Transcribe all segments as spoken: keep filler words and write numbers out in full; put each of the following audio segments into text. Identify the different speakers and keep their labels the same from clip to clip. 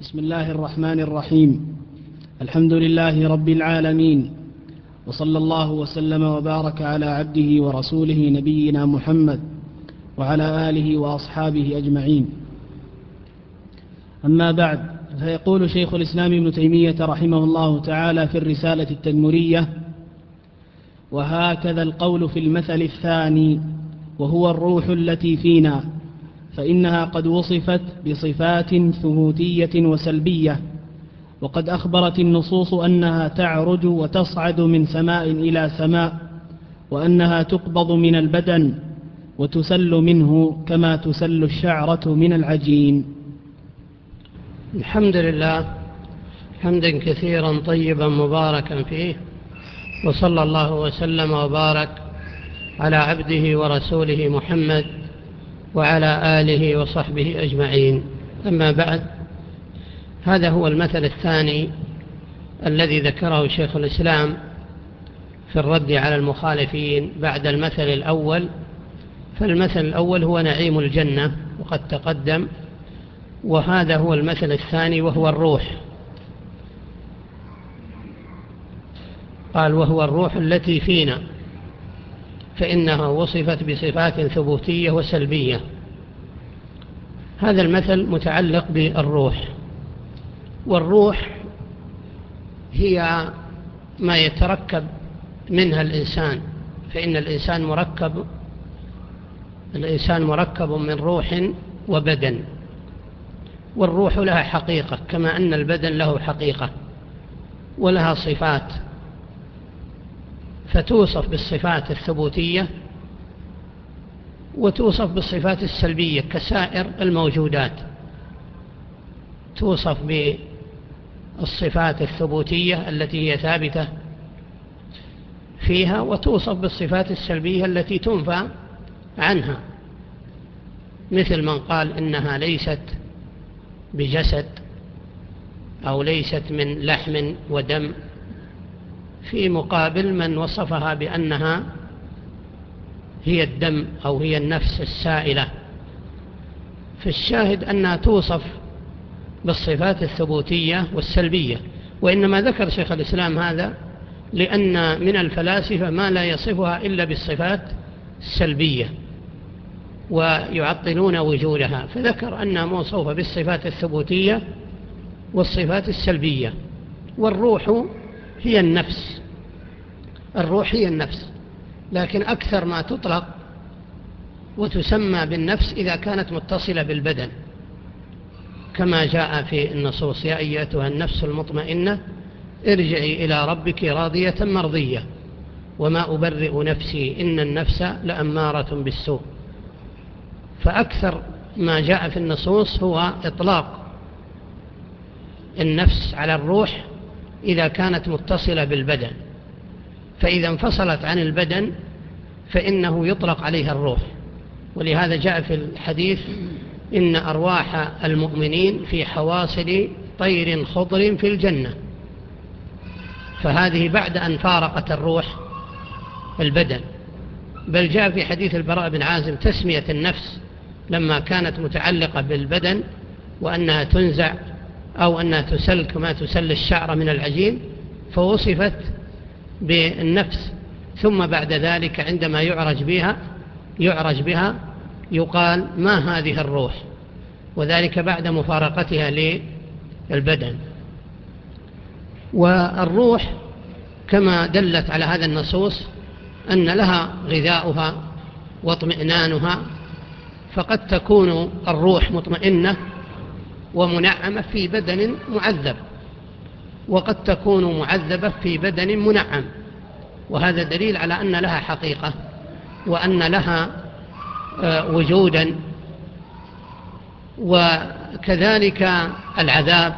Speaker 1: بسم الله الرحمن الرحيم. الحمد لله رب العالمين، وصلى الله وسلم وبارك على عبده ورسوله نبينا محمد وعلى آله وأصحابه أجمعين. أما بعد، فيقول شيخ الإسلام ابن تيمية رحمه الله تعالى في الرسالة التدمرية: وهكذا القول في المثل الثاني وهو الروح التي فينا، فإنها قد وصفت بصفات ثبوتية وسلبية، وقد أخبرت النصوص أنها تعرج وتصعد من سماء إلى سماء، وأنها تقبض من البدن وتسل منه كما تسل الشعرة من العجين.
Speaker 2: الحمد لله حمدا كثيرا طيبا مباركا فيه، وصلى الله وسلم وبارك على عبده ورسوله محمد وعلى آله وصحبه أجمعين. أما بعد، هذا هو المثل الثاني الذي ذكره شيخ الإسلام في الرد على المخالفين بعد المثل الأول. فالمثل الأول هو نعيم الجنة وقد تقدم، وهذا هو المثل الثاني وهو الروح. قال: وهو الروح التي فينا، فإنها وصفت بصفات ثبوتية وسلبية. هذا المثل متعلق بالروح، والروح هي ما يتركب منها الإنسان، فإن الإنسان مركب الإنسان مركب من روح وبدن، والروح لها حقيقة كما أن البدن له حقيقة ولها صفات، فتوصف بالصفات الثبوتية وتوصف بالصفات السلبية كسائر الموجودات. توصف بالصفات الثبوتية التي هي ثابتة فيها، وتوصف بالصفات السلبية التي تنفى عنها، مثل من قال إنها ليست بجسد أو ليست من لحم ودم، في مقابل من وصفها بأنها هي الدم أو هي النفس السائلة. فالشاهد أنها توصف بالصفات الثبوتية والسلبية. وإنما ذكر شيخ الإسلام هذا لأن من الفلاسفة ما لا يصفها إلا بالصفات السلبية ويعطلون وجودها، فذكر أنها موصوفة بالصفات الثبوتية والصفات السلبية. والروح هي النفس، الروح هي النفس، لكن أكثر ما تطلق وتسمى بالنفس إذا كانت متصلة بالبدن، كما جاء في النصوص: يا أيتها النفس المطمئنة ارجعي إلى ربك راضية مرضية وما أبرئ نفسي إن النفس لأمارة بالسوء. فأكثر ما جاء في النصوص هو إطلاق النفس على الروح إذا كانت متصلة بالبدن، فإذا انفصلت عن البدن فإنه يطلق عليها الروح. ولهذا جاء في الحديث: إن أرواح المؤمنين في حواصل طير خضر في الجنة. فهذه بعد أن فارقت الروح البدن. بل جاء في حديث البراء بن عازم تسمية النفس لما كانت متعلقة بالبدن وأنها تنزع أو أنها تسل كما تسل الشعر من العجين، فوصفت بالنفس. ثم بعد ذلك عندما يعرج بها يعرج بها يقال: ما هذه الروح؟ وذلك بعد مفارقتها للبدن. والروح كما دلت على هذا النصوص أن لها غذاؤها واطمئنانها، فقد تكون الروح مطمئنة ومنعمة في بدن معذب، وقد تكون معذبة في بدن منعم، وهذا دليل على أن لها حقيقة وأن لها وجودا. وكذلك العذاب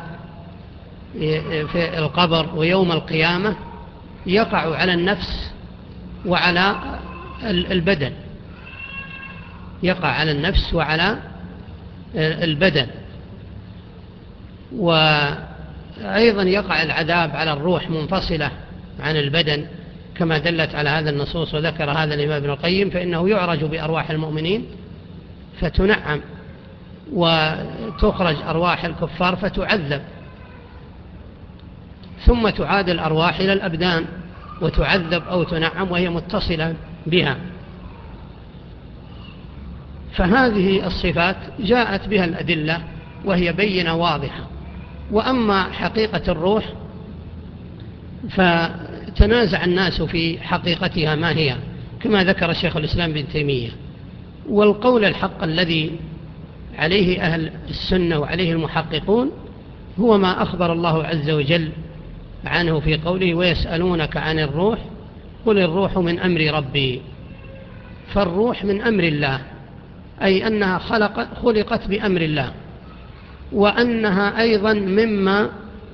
Speaker 2: في القبر ويوم القيامة يقع على النفس وعلى البدن، يقع على النفس وعلى البدن. وأيضا يقع العذاب على الروح منفصلة عن البدن كما دلت على هذا النصوص. وذكر هذا الإمام ابن القيم: فإنه يعرج بأرواح المؤمنين فتنعم وتخرج أرواح الكفار فتعذب، ثم تعاد الأرواح إلى الأبدان وتعذب أو تنعم وهي متصلة بها. فهذه الصفات جاءت بها الأدلة وهي بينة واضحة. وأما حقيقة الروح فتنازع الناس في حقيقتها ما هي، كما ذكر شيخ الإسلام ابن تيمية. والقول الحق الذي عليه أهل السنة وعليه المحققون هو ما أخبر الله عز وجل عنه في قوله: ويسألونك عن الروح قل الروح من أمر ربي. فالروح من أمر الله، أي أنها خلق خلقت بأمر الله، وأنها أيضا مما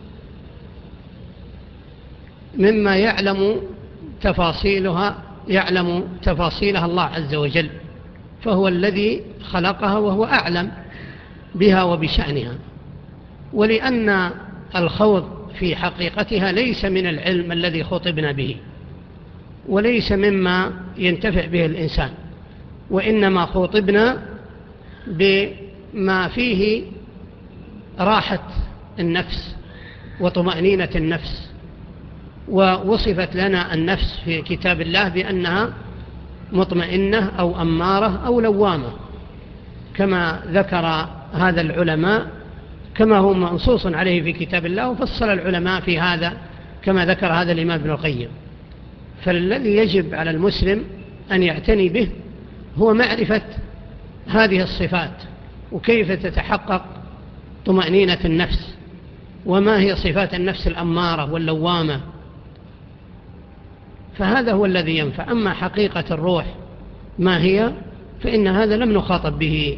Speaker 2: مما يعلم تفاصيلها يعلم تفاصيلها الله عز وجل، فهو الذي خلقها وهو أعلم بها وبشأنها. ولأن الخوض في حقيقتها ليس من العلم الذي خطبنا به، وليس مما ينتفع به الإنسان، وإنما خطبنا بما فيه راحة النفس وطمأنينة النفس. ووصفت لنا النفس في كتاب الله بأنها مطمئنة أو أمارة أو لوامة، كما ذكر هذا العلماء، كما هو منصوص عليه في كتاب الله، وفصل العلماء في هذا كما ذكر هذا الإمام ابن القيم. فالذي يجب على المسلم أن يعتني به هو معرفة هذه الصفات، وكيف تتحقق طمأنينة النفس، وما هي صفات النفس الأمارة واللوامة. فهذا هو الذي ينفع. أما حقيقة الروح ما هي فإن هذا لم نخاطب به.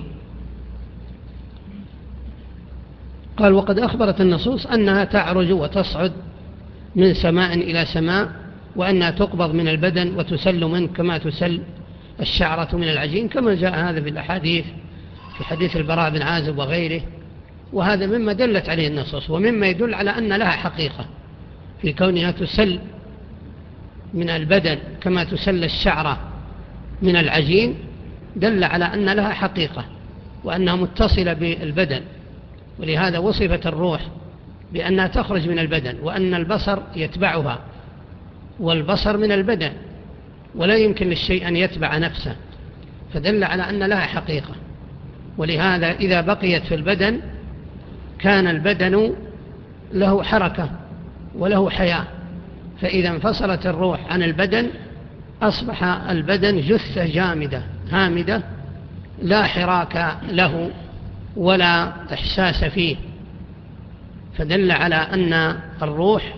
Speaker 2: قال: وقد أخبرت النصوص أنها تعرج وتصعد من سماء إلى سماء، وأنها تقبض من البدن وتسل منه كما تسل الشعرة من العجين، كما جاء هذا في الأحاديث في حديث البراء بن عازب وغيره. وهذا مما دلت عليه النصوص، ومما يدل على أن لها حقيقة في كونها تسل من البدن كما تسل الشعرة من العجين، دل على أن لها حقيقة وأنها متصلة بالبدن. ولهذا وصفت الروح بأنها تخرج من البدن، وأن البصر يتبعها، والبصر من البدن ولا يمكن للشيء أن يتبع نفسه، فدل على أن لها حقيقة. ولهذا إذا بقيت في البدن كان البدن له حركة وله حياة، فإذا انفصلت الروح عن البدن أصبح البدن جثة جامدة هامدة لا حراك له ولا إحساس فيه، فدل على أن الروح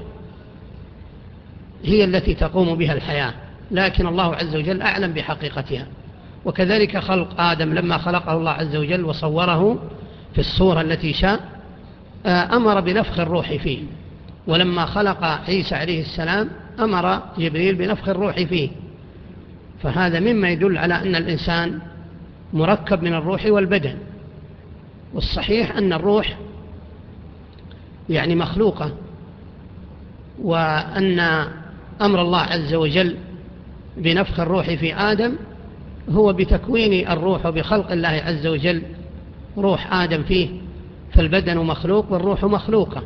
Speaker 2: هي التي تقوم بها الحياة، لكن الله عز وجل أعلم بحقيقتها. وكذلك خلق آدم لما خلقه الله عز وجل وصوره في الصورة التي شاء أمر بنفخ الروح فيه، ولما خلق عيسى عليه السلام أمر جبريل بنفخ الروح فيه. فهذا مما يدل على أن الإنسان مركب من الروح والبدن. والصحيح أن الروح يعني مخلوقة، وأن أمر الله عز وجل بنفخ الروح في آدم هو بتكوين الروح وبخلق الله عز وجل روح آدم فيه، فالبدن مخلوق والروح مخلوقة.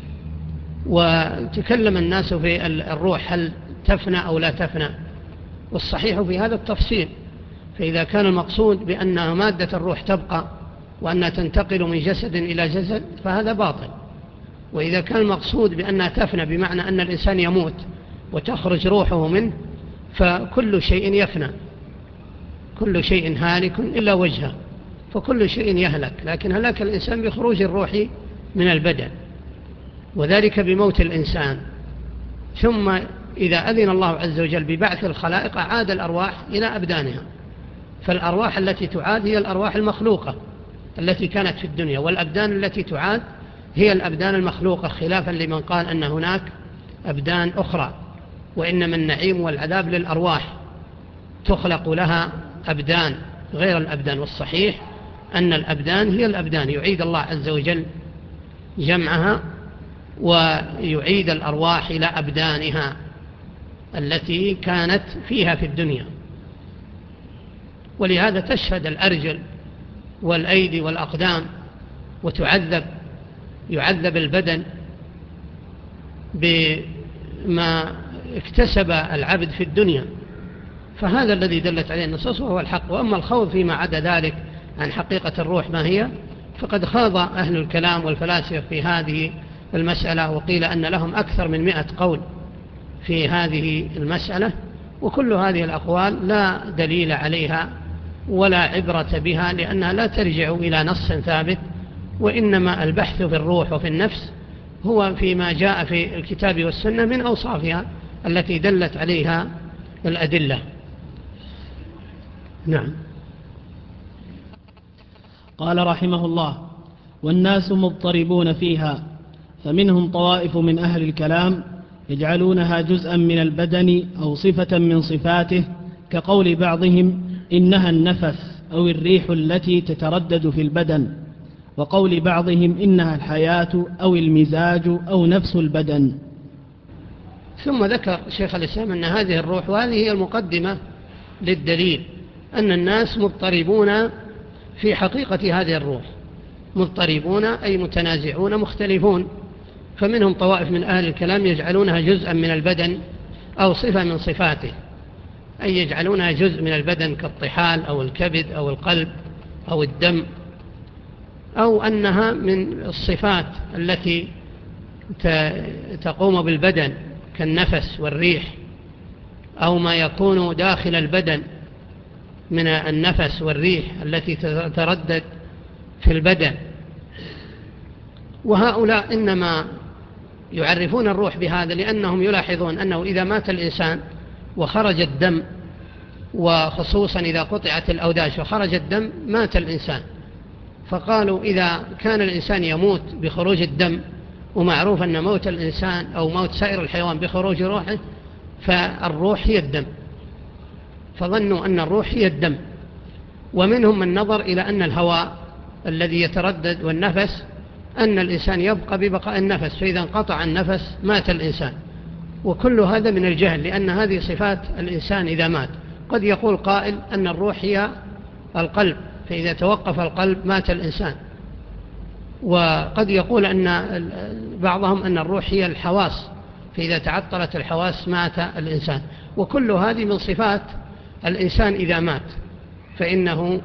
Speaker 2: وتكلم الناس في الروح هل تفنى أو لا تفنى، والصحيح في هذا التفصيل. فإذا كان المقصود بأن مادة الروح تبقى وأنها تنتقل من جسد إلى جسد فهذا باطل. وإذا كان المقصود بأنها تفنى بمعنى أن الإنسان يموت وتخرج روحه منه فكل شيء يفنى، كل شيء هالك إلا وجهه، فكل شيء يهلك، لكن هلاك الإنسان بخروج الروح من البدن، وذلك بموت الإنسان. ثم إذا أذن الله عز وجل ببعث الخلائق عاد الأرواح إلى أبدانها. فالأرواح التي تعاد هي الأرواح المخلوقة التي كانت في الدنيا، والأبدان التي تعاد هي الأبدان المخلوقة، خلافا لمن قال أن هناك أبدان أخرى، وإنما النعيم والعذاب للأرواح تخلق لها أبدان غير الأبدان. والصحيح أن الأبدان هي الأبدان، يعيد الله عز وجل جمعها ويعيد الأرواح إلى أبدانها التي كانت فيها في الدنيا. ولهذا تشهد الأرجل والأيدي والأقدام وتعذب، يعذب البدن بما اكتسب العبد في الدنيا. فهذا الذي دلت عليه النصوص وهو الحق. وأما الخوض فيما عدا ذلك عن حقيقة الروح ما هي، فقد خاض أهل الكلام والفلاسفة في هذه المسألة، وقيل أن لهم أكثر من مئة قول في هذه المسألة، وكل هذه الأقوال لا دليل عليها ولا عبرة بها، لأنها لا ترجع إلى نص ثابت، وإنما البحث في الروح وفي النفس هو فيما جاء في الكتاب والسنة من أوصافها التي دلت عليها الأدلة. نعم.
Speaker 1: قال رحمه الله: والناس مضطربون فيها، فمنهم طوائف من أهل الكلام يجعلونها جزءا من البدن أو صفة من صفاته، كقول بعضهم إنها النفس أو الريح التي تتردد في البدن، وقول بعضهم إنها الحياة أو المزاج أو نفس البدن.
Speaker 2: ثم ذكر شيخ الإسلام أن هذه الروح، وهذه هي المقدمة للدليل، أن الناس مضطربون في حقيقة هذه الروح، مضطربون أي متنازعون مختلفون. فمنهم طوائف من أهل الكلام يجعلونها جزءا من البدن أو صفة من صفاته، أي يجعلونها جزء من البدن كالطحال أو الكبد أو القلب أو الدم، أو أنها من الصفات التي تقوم بالبدن كالنفس والريح، أو ما يكون داخل البدن من النفس والريح التي تتردد في البدن. وهؤلاء إنما يعرفون الروح بهذا لأنهم يلاحظون أنه إذا مات الإنسان وخرج الدم، وخصوصا إذا قطعت الأوداج وخرج الدم مات الإنسان، فقالوا إذا كان الإنسان يموت بخروج الدم، ومعروف أن موت الإنسان أو موت سائر الحيوان بخروج روحه، فالروح هي الدم، فظنوا أن الروح هي الدم. ومنهم من نظر إلى أن الهواء الذي يتردد والنفس، أن الإنسان يبقى ببقاء النفس، فإذا انقطع النفس مات الإنسان. وكل هذا من الجهل، لأن هذه صفات الإنسان إذا مات. قد يقول قائل أن الروح هي القلب، فإذا توقف القلب مات الإنسان. وقد يقول أن بعضهم أن الروح هي الحواس، فإذا تعطلت الحواس مات الإنسان. وكل هذه من صفات الإنسان إذا مات، فإنه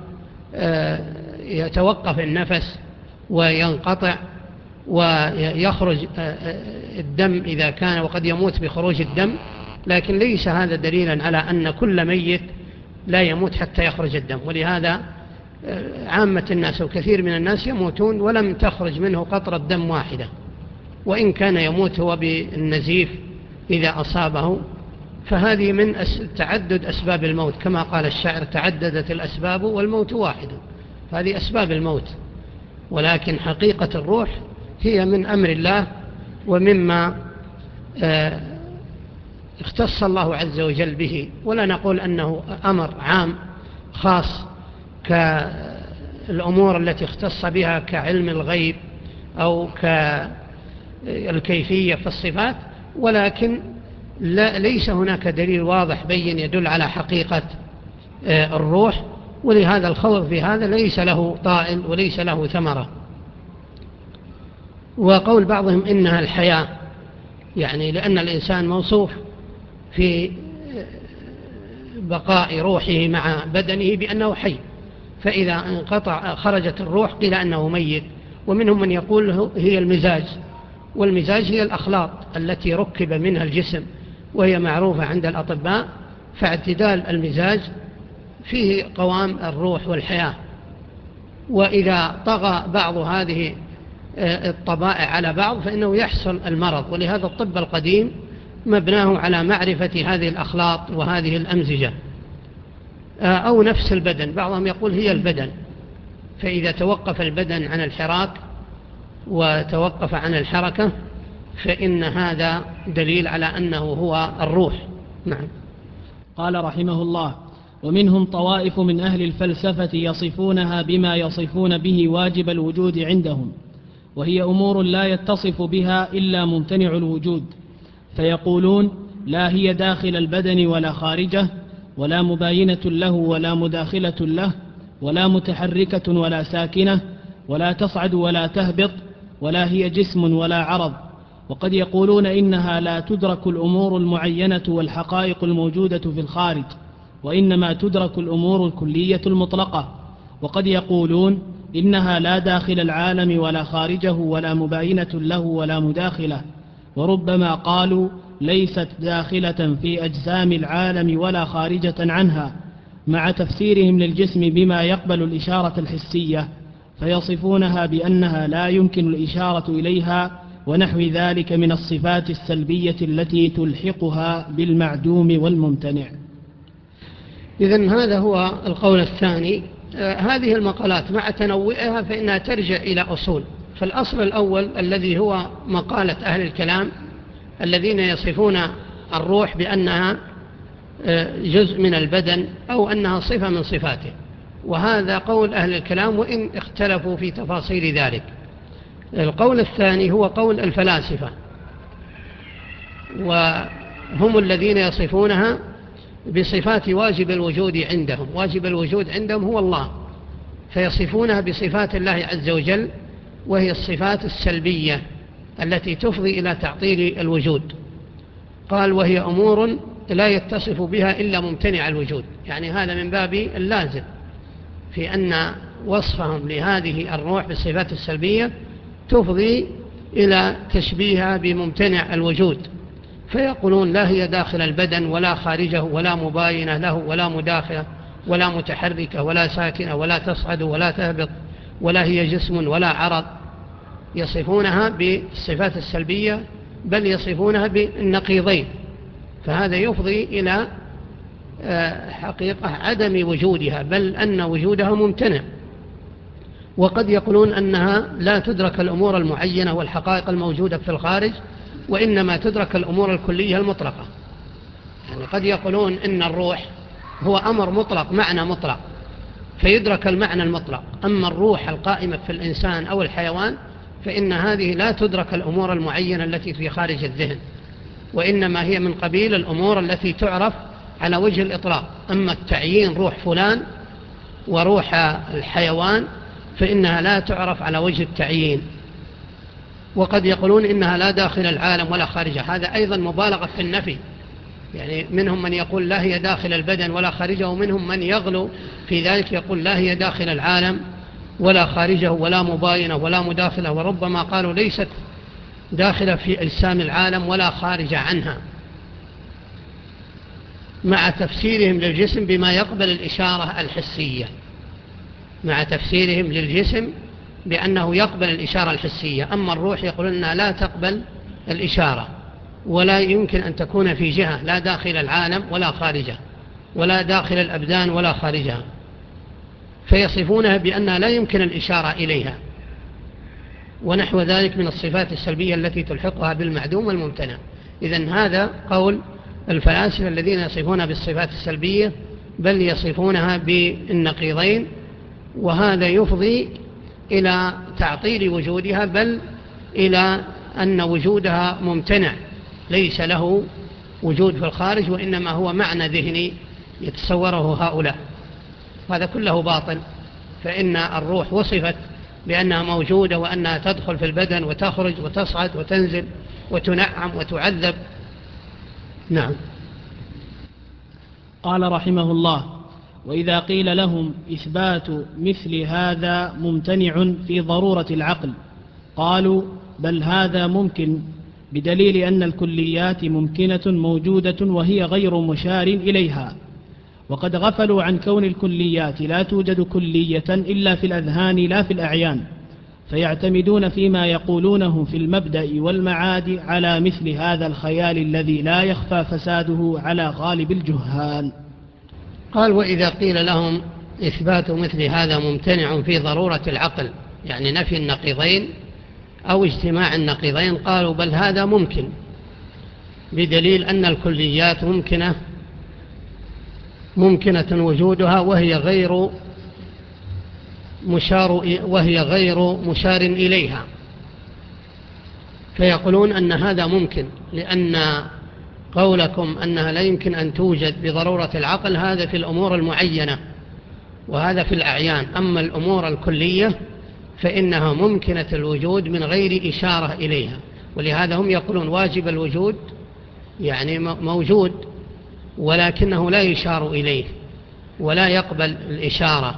Speaker 2: يتوقف النفس وينقطع ويخرج الدم إذا كان، وقد يموت بخروج الدم. لكن ليس هذا دليلا على أن كل ميت لا يموت حتى يخرج الدم. ولهذا عامة الناس وكثير من الناس يموتون ولم تخرج منه قطرة دم واحدة، وإن كان يموت هو بالنزيف إذا أصابه. فهذه من تعدد أسباب الموت، كما قال الشاعر: تعددت الأسباب والموت واحد. هذه أسباب الموت، ولكن حقيقة الروح هي من أمر الله ومما اختص الله عز وجل به. ولا نقول أنه أمر عام خاص كالأمور التي اختص بها كعلم الغيب أو كالكيفية في الصفات، ولكن لا ليس هناك دليل واضح بين يدل على حقيقة الروح، ولهذا الخوض في هذا ليس له طائل وليس له ثمرة. وقول بعضهم إنها الحياة، يعني لأن الإنسان موصوف في بقاء روحه مع بدنه بأنه حي، فإذا انقطع خرجت الروح قيل أنه ميت. ومنهم من يقول هي المزاج، والمزاج هي الأخلاط التي ركب منها الجسم، وهي معروفة عند الأطباء. فاعتدال المزاج فيه قوام الروح والحياة. وإذا طغى بعض هذه الطبائع على بعض فإنه يحصل المرض. ولهذا الطب القديم مبناه على معرفة هذه الأخلاط وهذه الأمزجة. أو نفس البدن، بعضهم يقول هي البدن، فإذا توقف البدن عن الحراك وتوقف عن الحركة فإن هذا دليل على أنه هو الروح. نعم.
Speaker 1: قال رحمه الله: ومنهم طوائف من أهل الفلسفة يصفونها بما يصفون به واجب الوجود عندهم، وهي أمور لا يتصف بها إلا ممتنع الوجود، فيقولون لا هي داخل البدن ولا خارجه، ولا مباينة له ولا مداخلة له، ولا متحركة ولا ساكنة، ولا تصعد ولا تهبط، ولا هي جسم ولا عرض. وقد يقولون إنها لا تدرك الأمور المعينة والحقائق الموجودة في الخارج، وإنما تدرك الأمور الكلية المطلقة. وقد يقولون إنها لا داخل العالم ولا خارجه ولا مباينة له ولا مداخلة. وربما قالوا ليست داخلة في أجسام العالم ولا خارجة عنها، مع تفسيرهم للجسم بما يقبل الإشارة الحسية، فيصفونها بأنها لا يمكن الإشارة إليها، ونحو ذلك من الصفات السلبية التي تلحقها بالمعدوم والممتنع.
Speaker 2: إذن هذا هو القول الثاني. آه هذه المقالات مع تنوعها فإنها ترجع إلى أصول. فالأصل الأول الذي هو مقالة أهل الكلام الذين يصفون الروح بأنها آه جزء من البدن أو أنها صفة من صفاته، وهذا قول أهل الكلام وإن اختلفوا في تفاصيل ذلك. القول الثاني هو قول الفلاسفة، وهم الذين يصفونها بصفات واجب الوجود عندهم. واجب الوجود عندهم هو الله، فيصفونها بصفات الله عز وجل، وهي الصفات السلبية التي تفضي إلى تعطيل الوجود. قال وهي أمور لا يتصف بها إلا ممتنع الوجود، يعني هذا من باب اللازم في أن وصفهم لهذه الروح بالصفات السلبية تفضي إلى تشبيهها بممتنع الوجود، فيقولون لا هي داخل البدن ولا خارجه ولا مباينة له ولا مداخلة ولا متحركة ولا ساكنة ولا تصعد ولا تهبط ولا هي جسم ولا عرض. يصفونها بالصفات السلبية، بل يصفونها بالنقيضين، فهذا يفضي إلى حقيقة عدم وجودها، بل أن وجودها ممتنع. وقد يقولون أنها لا تدرك الأمور المعينة والحقائق الموجودة في الخارج، وإنما تدرك الأمور الكلية المطلقة. يعني قد يقولون إن الروح هو أمر مطلق، معنى مطلق، فيدرك المعنى المطلق. أما الروح القائمة في الإنسان أو الحيوان فإن هذه لا تدرك الأمور المعينة التي في خارج الذهن، وإنما هي من قبيل الأمور التي تعرف على وجه الإطلاق. أما التعيين روح فلان وروح الحيوان فإنها لا تعرف على وجه التعيين. وقد يقولون إنها لا داخل العالم ولا خارجه، هذا أيضا مبالغة في النفي. يعني منهم من يقول لا هي داخل البدن ولا خارجه، ومنهم من يغلو في ذلك يقول لا هي داخل العالم ولا خارجه ولا مباينة ولا مداخلة، وربما قالوا ليست داخلة في أجسام العالم ولا خارج عنها، مع تفسيرهم للجسم بما يقبل الإشارة الحسية. مع تفسيرهم للجسم بأنه يقبل الإشارة الحسية. أما الروح يقولون أنها لا تقبل الإشارة، ولا يمكن أن تكون في جهة، لا داخل العالم ولا خارجه، ولا داخل الأبدان ولا خارجها، فيصفونها بأنها لا يمكن الإشارة إليها، ونحو ذلك من الصفات السلبية التي تلحقها بالمعدوم والممتنع. إذن هذا قول الفلاسفة الذين يصفونها بالصفات السلبية، بل يصفونها بالنقيضين، وهذا يفضي إلى تعطيل وجودها، بل إلى أن وجودها ممتنع، ليس له وجود في الخارج، وإنما هو معنى ذهني يتصوره هؤلاء. هذا كله باطل، فإن الروح وصفت بأنها موجودة وأنها تدخل في البدن وتخرج وتصعد وتنزل وتنعم وتعذب. نعم.
Speaker 1: قال رحمه الله: وإذا قيل لهم إثبات مثل هذا ممتنع في ضرورة العقل، قالوا بل هذا ممكن، بدليل أن الكليات ممكنة موجودة وهي غير مشار إليها. وقد غفلوا عن كون الكليات لا توجد كلية إلا في الأذهان لا في الأعيان، فيعتمدون فيما يقولونه في المبدأ والمعاد على مثل هذا الخيال الذي لا يخفى فساده على غالب الجهال.
Speaker 2: قال: وإذا قيل لهم إثبات مثل هذا ممتنع في ضرورة العقل، يعني نفي النقيضين أو اجتماع النقيضين، قالوا بل هذا ممكن، بدليل أن الكليات ممكنة ممكنة وجودها وهي غير مشار وهي غير مشار إليها. فيقولون أن هذا ممكن، لأن قولكم أنها لا يمكن أن توجد بضرورة العقل هذا في الأمور المعينة، وهذا في الأعيان. أما الأمور الكلية فإنها ممكنة الوجود من غير إشارة إليها، ولهذا هم يقولون واجب الوجود يعني موجود ولكنه لا يشار إليه ولا يقبل الإشارة.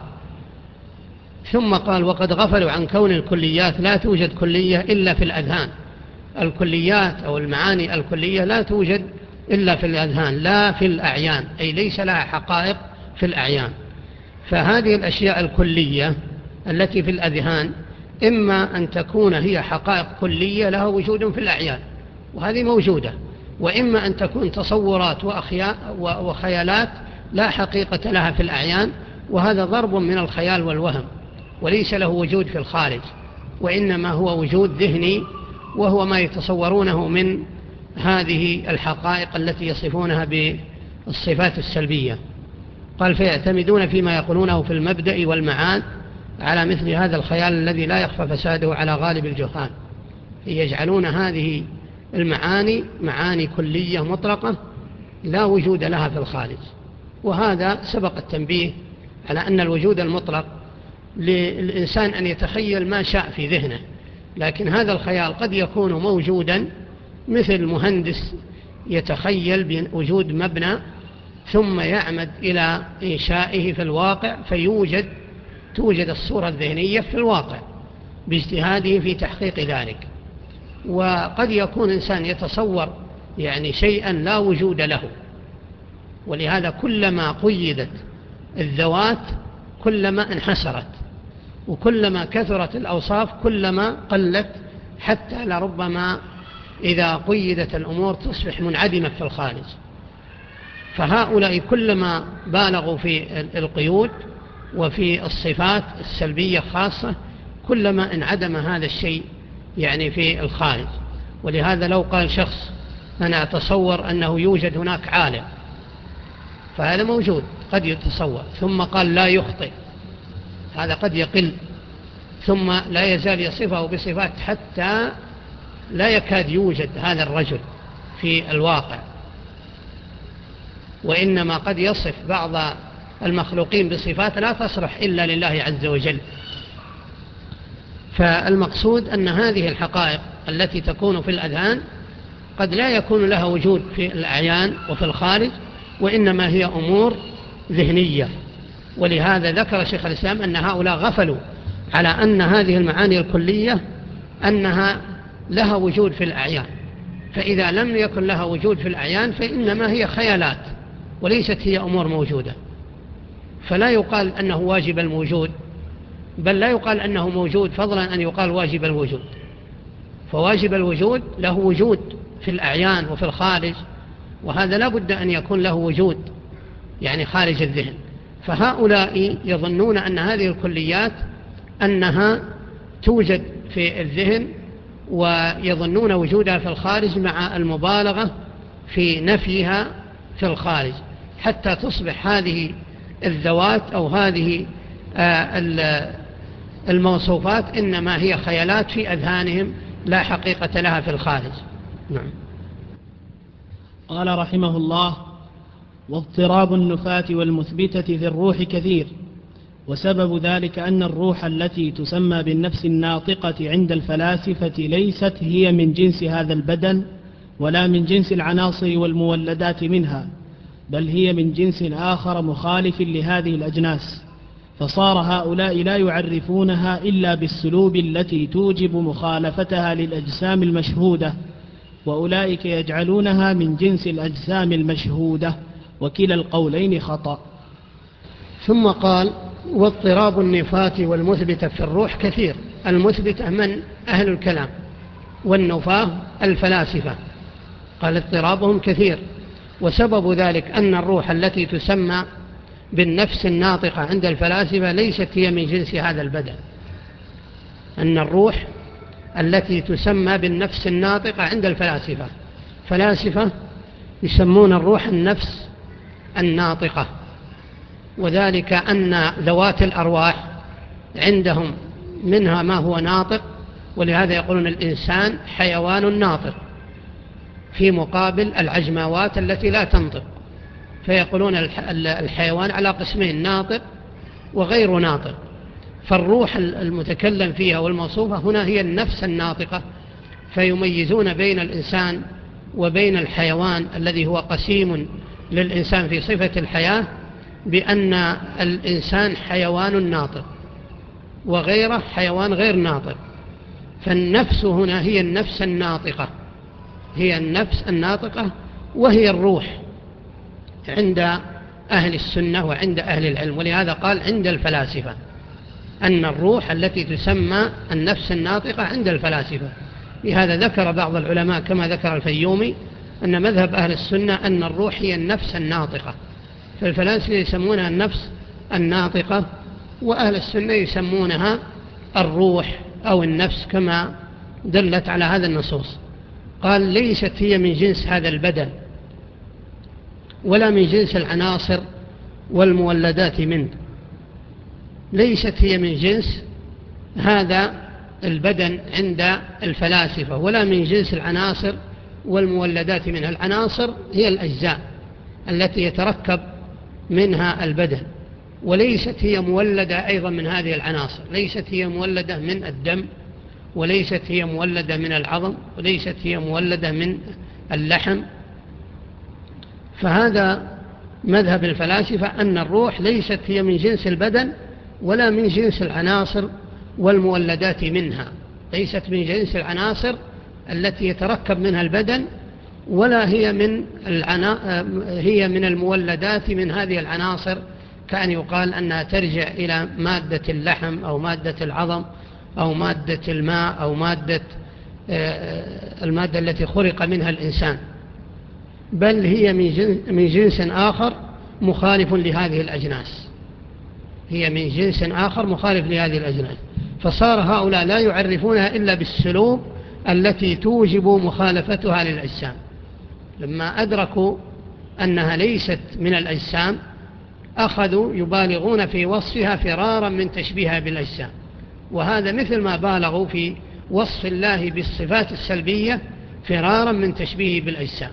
Speaker 2: ثم قال وقد غفلوا عن كون الكليات لا توجد كلية إلا في الأذهان. الكليات أو المعاني الكلية لا توجد إلا في الأذهان لا في الأعيان، أي ليس لها حقائق في الأعيان. فهذه الأشياء الكلية التي في الأذهان إما أن تكون هي حقائق كلية لها وجود في الأعيان وهذه موجودة، وإما أن تكون تصورات وخيالات لا حقيقة لها في الأعيان، وهذا ضرب من الخيال والوهم وليس له وجود في الخارج، وإنما هو وجود ذهني وهو ما يتصورونه من هذه الحقائق التي يصفونها بالصفات السلبية. قال فيعتمدون فيما يقولونه في المبدأ والمعاد على مثل هذا الخيال الذي لا يخفى فساده على غالب الجهال، يجعلون هذه المعاني معاني كلية مطلقة لا وجود لها في الخارج. وهذا سبق التنبيه على أن الوجود المطلق للإنسان أن يتخيل ما شاء في ذهنه، لكن هذا الخيال قد يكون موجودا، مثل مهندس يتخيل بوجود مبنى ثم يعمد إلى إنشائه في الواقع فيوجد توجد الصورة الذهنية في الواقع باجتهاده في تحقيق ذلك. وقد يكون إنسان يتصور يعني شيئا لا وجود له، ولهذا كلما قيدت الذوات كلما انحسرت، وكلما كثرت الأوصاف كلما قلت، حتى لربما إذا قيدت الأمور تصبح منعدمة في الخارج. فهؤلاء كلما بالغوا في القيود وفي الصفات السلبية خاصة كلما انعدم هذا الشيء يعني في الخارج. ولهذا لو قال شخص أنا أتصور أنه يوجد هناك عالم، فهذا موجود قد يتصور، ثم قال لا يخطئ، هذا قد يقل، ثم لا يزال يصفه بصفات حتى لا يكاد يوجد هذا الرجل في الواقع، وإنما قد يصف بعض المخلوقين بصفات لا تصلح إلا لله عز وجل. فالمقصود أن هذه الحقائق التي تكون في الأذهان قد لا يكون لها وجود في الأعيان وفي الخارج، وإنما هي أمور ذهنية. ولهذا ذكر شيخ الإسلام أن هؤلاء غفلوا على أن هذه المعاني الكلية أنها لها وجود في الأعيان، فإذا لم يكن لها وجود في الأعيان فإنما هي خيالات وليست هي أمور موجودة. فلا يقال أنه واجب الموجود، بل لا يقال أنه موجود فضلا أن يقال واجب الوجود. فواجب الوجود له وجود في الأعيان وفي الخارج، وهذا لا بد أن يكون له وجود يعني خارج الذهن. فهؤلاء يظنون أن هذه الكليات أنها توجد في الذهن، ويظنون وجودها في الخارج مع المبالغة في نفيها في الخارج، حتى تصبح هذه الذوات أو هذه الموصوفات إنما هي خيالات في أذهانهم لا حقيقة لها في الخارج. نعم.
Speaker 1: قال رحمه الله: واضطراب النفاة والمثبتة في الروح كثير، وسبب ذلك أن الروح التي تسمى بالنفس الناطقة عند الفلاسفة ليست هي من جنس هذا البدن ولا من جنس العناصر والمولدات منها، بل هي من جنس آخر مخالف لهذه الأجناس، فصار هؤلاء لا يعرفونها إلا بالسلوب التي توجب مخالفتها للأجسام المشهودة، وأولئك يجعلونها من جنس الأجسام المشهودة، وكلا القولين خطأ.
Speaker 2: ثم قال: واضطراب النفاة والمثبتة في الروح كثير. المثبتة من أهل الكلام، والنفاة الفلاسفة. قال: اضطرابهم كثير، وسبب ذلك أن الروح التي تسمى بالنفس الناطقة عند الفلاسفة ليست هي من جنس هذا البدن. أن الروح التي تسمى بالنفس الناطقة عند الفلاسفة، فلاسفة يسمون الروح النفس الناطقة، وذلك أن ذوات الأرواح عندهم منها ما هو ناطق، ولهذا يقولون الإنسان حيوان ناطق في مقابل العجماوات التي لا تنطق، فيقولون الحيوان على قسمين: ناطق وغير ناطق. فالروح المتكلم فيها والموصوفة هنا هي النفس الناطقة، فيميزون بين الإنسان وبين الحيوان الذي هو قسيم للإنسان في صفة الحياة بأن الإنسان حيوان ناطق وغيره حيوان غير ناطق. فالنفس هنا هي النفس الناطقة، هي النفس الناطقة وهي الروح عند أهل السنة وعند أهل العلم. ولهذا قال عند الفلاسفة أن الروح التي تسمى النفس الناطقة عند الفلاسفة. لهذا ذكر بعض العلماء كما ذكر الفيومي أن مذهب أهل السنة أن الروح هي النفس الناطقة، فالفلاسفة يسمونها النفس الناطقة وأهل السنة يسمونها الروح أو النفس كما دلت على هذا النصوص. قال ليست هي من جنس هذا البدن ولا من جنس العناصر والمولدات منه، ليست هي من جنس هذا البدن عند الفلاسفة ولا من جنس العناصر والمولدات منها. العناصر هي الأجزاء التي يتركب منها البدن، وليست هي مولدة أيضا من هذه العناصر، ليست هي مولدة من الدم، وليست هي مولدة من العظم، وليست هي مولدة من اللحم. فهذا مذهب الفلاسفة أن الروح ليست هي من جنس البدن ولا من جنس العناصر والمولدات منها، ليست من جنس العناصر التي يتركب منها البدن ولا هي من العنا... هي من المولدات من هذه العناصر، كأن يقال أنها ترجع إلى مادة اللحم أو مادة العظم أو مادة الماء أو مادة المادة التي خلق منها الإنسان، بل هي من جنس آخر مخالف لهذه الأجناس، هي من جنس آخر مخالف لهذه الأجناس. فصار هؤلاء لا يعرفونها إلا بالسلوب التي توجب مخالفتها للأجسام. لما أدركوا أنها ليست من الأجسام أخذوا يبالغون في وصفها فرارا من تشبيهها بالأجسام، وهذا مثل ما بالغوا في وصف الله بالصفات السلبية فرارا من تشبيهه بالأجسام.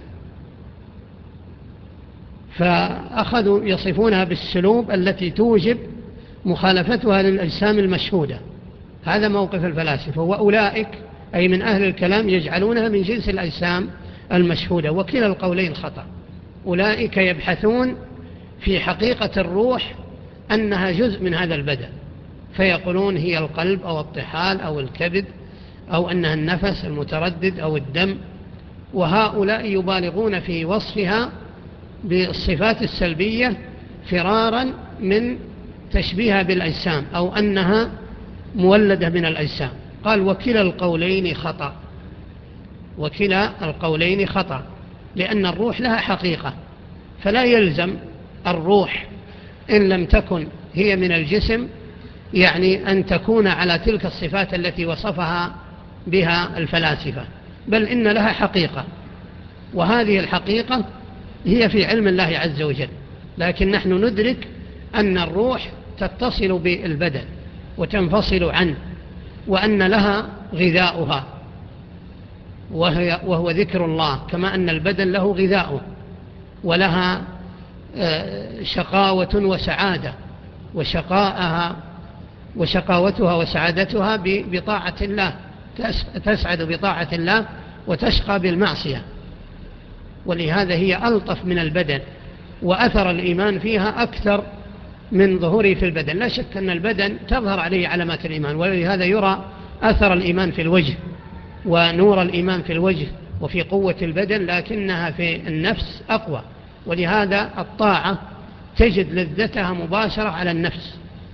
Speaker 2: فأخذوا يصفونها بالسلوب التي توجب مخالفتها للأجسام المشهودة. هذا موقف الفلاسفة، وأولئك أي من أهل الكلام يجعلونها من جنس الأجسام المشهودة، وكلا القولين خطأ. أولئك يبحثون في حقيقة الروح أنها جزء من هذا البدن، فيقولون هي القلب أو الطحال أو الكبد أو أنها النفس المتردد أو الدم، وهؤلاء يبالغون في وصفها بالصفات السلبية فرارا من تشبيهها بالأجسام أو أنها مولدة من الأجسام. قال وكلا القولين خطأ، وكلا القولين خطأ، لأن الروح لها حقيقة، فلا يلزم الروح إن لم تكن هي من الجسم يعني أن تكون على تلك الصفات التي وصفها بها الفلاسفة، بل إن لها حقيقة، وهذه الحقيقة هي في علم الله عز وجل. لكن نحن ندرك أن الروح تتصل بالبدن وتنفصل عنه، وأن لها غذاؤها وهي وهو ذكر الله، كما أن البدن له غذاؤه ولها شقاوة وسعادة، وشقاءها وشقاوتها وسعادتها بطاعة الله، تسعد بطاعة الله وتشقى بالمعصية. ولهذا هي ألطف من البدن، وأثر الإيمان فيها أكثر من ظهوره في البدن. لا شك أن البدن تظهر عليه علامات الإيمان، ولهذا يرى أثر الإيمان في الوجه ونور الإيمان في الوجه وفي قوة البدن، لكنها في النفس أقوى. ولهذا الطاعة تجد لذتها مباشرة على النفس،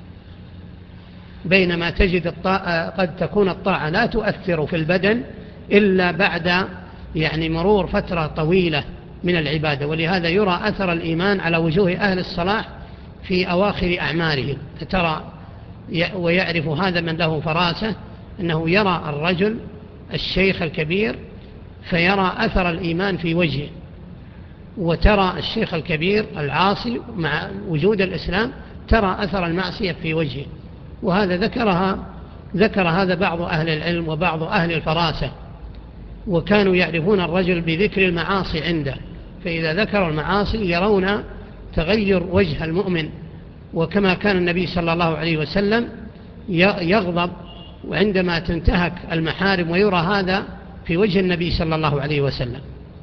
Speaker 2: بينما تجد الطاعة قد تكون الطاعة لا تؤثر في البدن إلا بعد يعني مرور فترة طويلة من العبادة. ولهذا يرى أثر الإيمان على وجوه أهل الصلاح في أواخر أعمارهم، فترى ويعرف هذا من له فراسة أنه يرى الرجل الشيخ الكبير فيرى أثر الإيمان في وجهه، وترى الشيخ الكبير العاصي مع وجود الإسلام ترى أثر المعصية في وجهه. وهذا ذكرها ذكر هذا بعض أهل العلم وبعض أهل الفراسة، وكانوا يعرفون الرجل بذكر المعاصي عنده، فإذا ذكر المعاصي يرون تغير وجه المؤمن وكما كان النبي صلى الله عليه وسلم يغضب وعندما تنتهك المحارم، ويرى هذا في وجه النبي صلى الله عليه وسلم.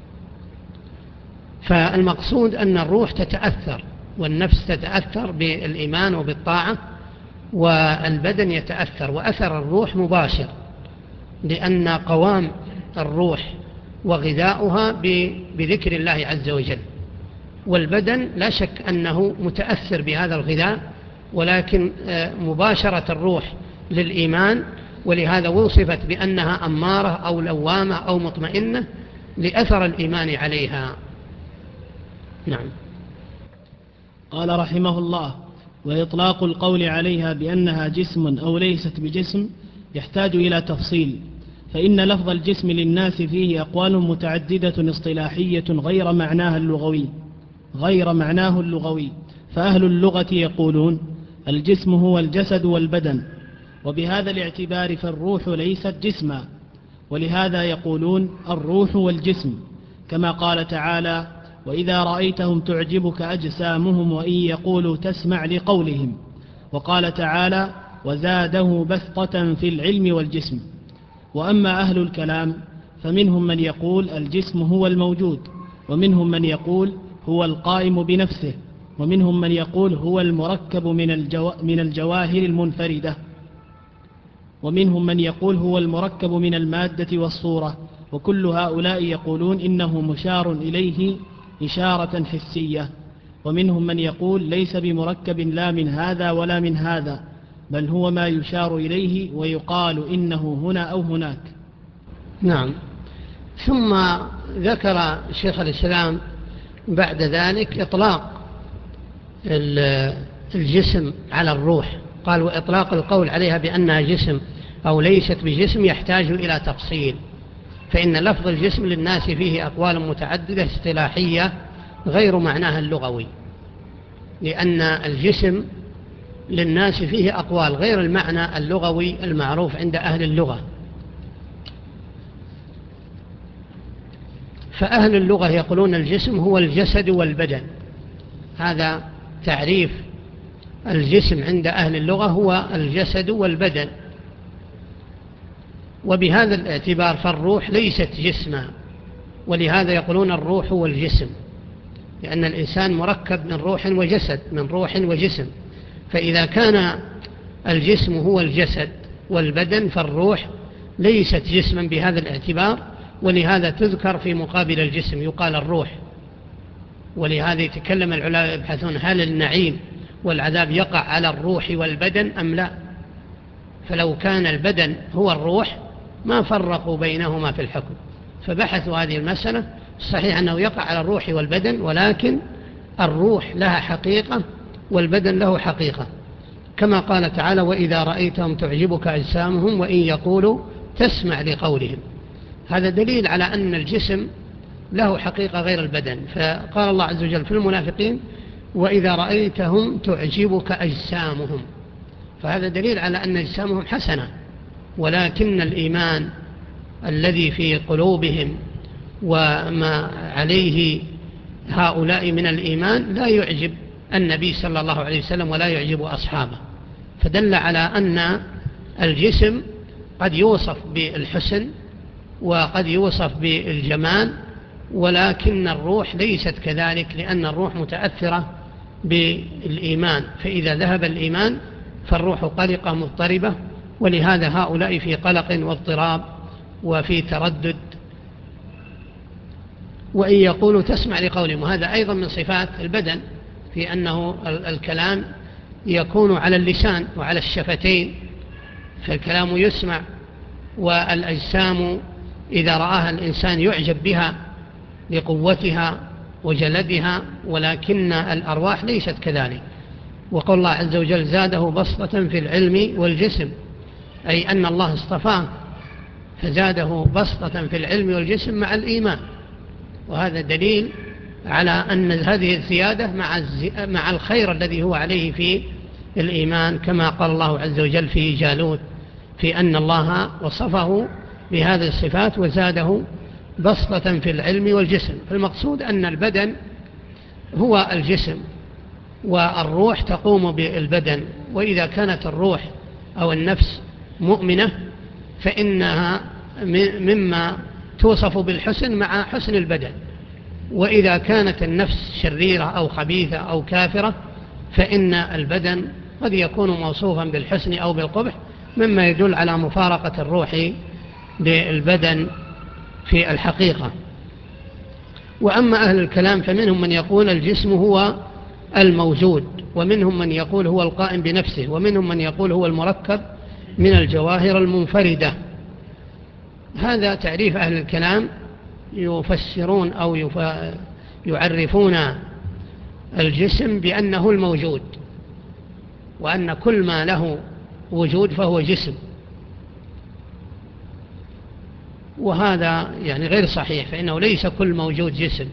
Speaker 2: فالمقصود أن الروح تتأثر والنفس تتأثر بالإيمان وبالطاعة، والبدن يتأثر، وأثر الروح مباشر، لأن قوام الروح وغذاؤها بذكر الله عز وجل. والبدن لا شك أنه متأثر بهذا الغذاء، ولكن مباشرة الروح للإيمان، ولهذا وصفت بأنها أمارة أو لوامة أو مطمئنة لأثر الإيمان عليها. نعم.
Speaker 1: قال رحمه الله: وإطلاق القول عليها بأنها جسم أو ليست بجسم يحتاج إلى تفصيل، فإن لفظ الجسم للناس فيه أقوال متعددة اصطلاحية غير معناها اللغوي غير معناه اللغوي فأهل اللغة يقولون الجسم هو الجسد والبدن، وبهذا الاعتبار فالروح ليست جسما، ولهذا يقولون الروح والجسم، كما قال تعالى: وإذا رأيتهم تعجبك أجسامهم وإن يقولوا تسمع لقولهم، وقال تعالى: وزاده بسطة في العلم والجسم. وأما أهل الكلام فمنهم من يقول الجسم هو الموجود، ومنهم من يقول هو القائم بنفسه، ومنهم من يقول هو المركب من, الجو... من الجواهر المنفردة، ومنهم من يقول هو المركب من المادة والصورة، وكل هؤلاء يقولون إنه مشار إليه إشارة حسية. ومنهم من يقول ليس بمركب لا من هذا ولا من هذا، بل هو ما يشار إليه ويقال إنه هنا أو هناك.
Speaker 2: نعم. ثم ذكر شيخ الإسلام بعد ذلك إطلاق الجسم على الروح، قال: وإطلاق القول عليها بأنها جسم أو ليست بجسم يحتاج إلى تفصيل، فإن لفظ الجسم للناس فيه أقوال متعددة اصطلاحية غير معناها اللغوي، لأن الجسم للناس فيه أقوال غير المعنى اللغوي المعروف عند أهل اللغة. فأهل اللغة يقولون الجسم هو الجسد والبدن، هذا تعريف الجسم عند أهل اللغة، هو الجسد والبدن. وبهذا الاعتبار فالروح ليست جسما، ولهذا يقولون الروح هو الجسم، لأن الإنسان مركب من روح وجسد، من روح وجسم. فإذا كان الجسم هو الجسد والبدن فالروح ليست جسما بهذا الاعتبار، ولهذا تذكر في مقابل الجسم، يقال الروح. ولهذا يتكلم العلماء يبحثون هل النعيم والعذاب يقع على الروح والبدن أم لا. فلو كان البدن هو الروح ما فرقوا بينهما في الحكم، فبحثوا هذه المسألة. صحيح أنه يقع على الروح والبدن، ولكن الروح لها حقيقة والبدن له حقيقة، كما قال تعالى: وإذا رأيتهم تعجبك أجسامهم وإن يقولوا تسمع لقولهم. هذا دليل على أن الجسم له حقيقة غير البدن. فقال الله عز وجل في المنافقين: وإذا رأيتهم تعجبك أجسامهم، فهذا دليل على أن أجسامهم حسنة، ولكن الإيمان الذي في قلوبهم وما عليه هؤلاء من الإيمان لا يعجب النبي صلى الله عليه وسلم ولا يعجب أصحابه. فدل على أن الجسم قد يوصف بالحسن وقد يوصف بالجمال، ولكن الروح ليست كذلك، لأن الروح متأثرة بالإيمان، فإذا ذهب الإيمان فالروح قلقة مضطربة، ولهذا هؤلاء في قلق واضطراب وفي تردد. وإن يقولوا تسمع لقولهم، وهذا أيضا من صفات البدن، في أنه الكلام يكون على اللسان وعلى الشفتين، فالكلام يسمع، والأجسام إذا رآها الإنسان يعجب بها لقوتها وجلدها، ولكن الأرواح ليست كذلك. وقال الله عز وجل: زاده بسطة في العلم والجسم، أي أن الله اصطفاه فزاده بسطة في العلم والجسم مع الإيمان. وهذا دليل على أن هذه الزيادة مع, مع الخير الذي هو عليه في الإيمان، كما قال الله عز وجل في جالوت في أن الله وصفه بهذه الصفات وزاده بسطة في العلم والجسم. فالمقصود أن البدن هو الجسم، والروح تقوم بالبدن. وإذا كانت الروح أو النفس مؤمنة فإنها مما توصف بالحسن مع حسن البدن، وإذا كانت النفس شريرة أو خبيثة أو كافرة فإن البدن قد يكون موصوفا بالحسن أو بالقبح، مما يدل على مفارقة الروح بالبدن في الحقيقة. وأما أهل الكلام فمنهم من يقول الجسم هو الموجود، ومنهم من يقول هو القائم بنفسه، ومنهم من يقول هو المركب من الجواهر المنفردة. هذا تعريف أهل الكلام، يفسرون أو يعرفون الجسم بأنه الموجود، وأن كل ما له وجود فهو جسم، وهذا يعني غير صحيح، فإنه ليس كل موجود جسم.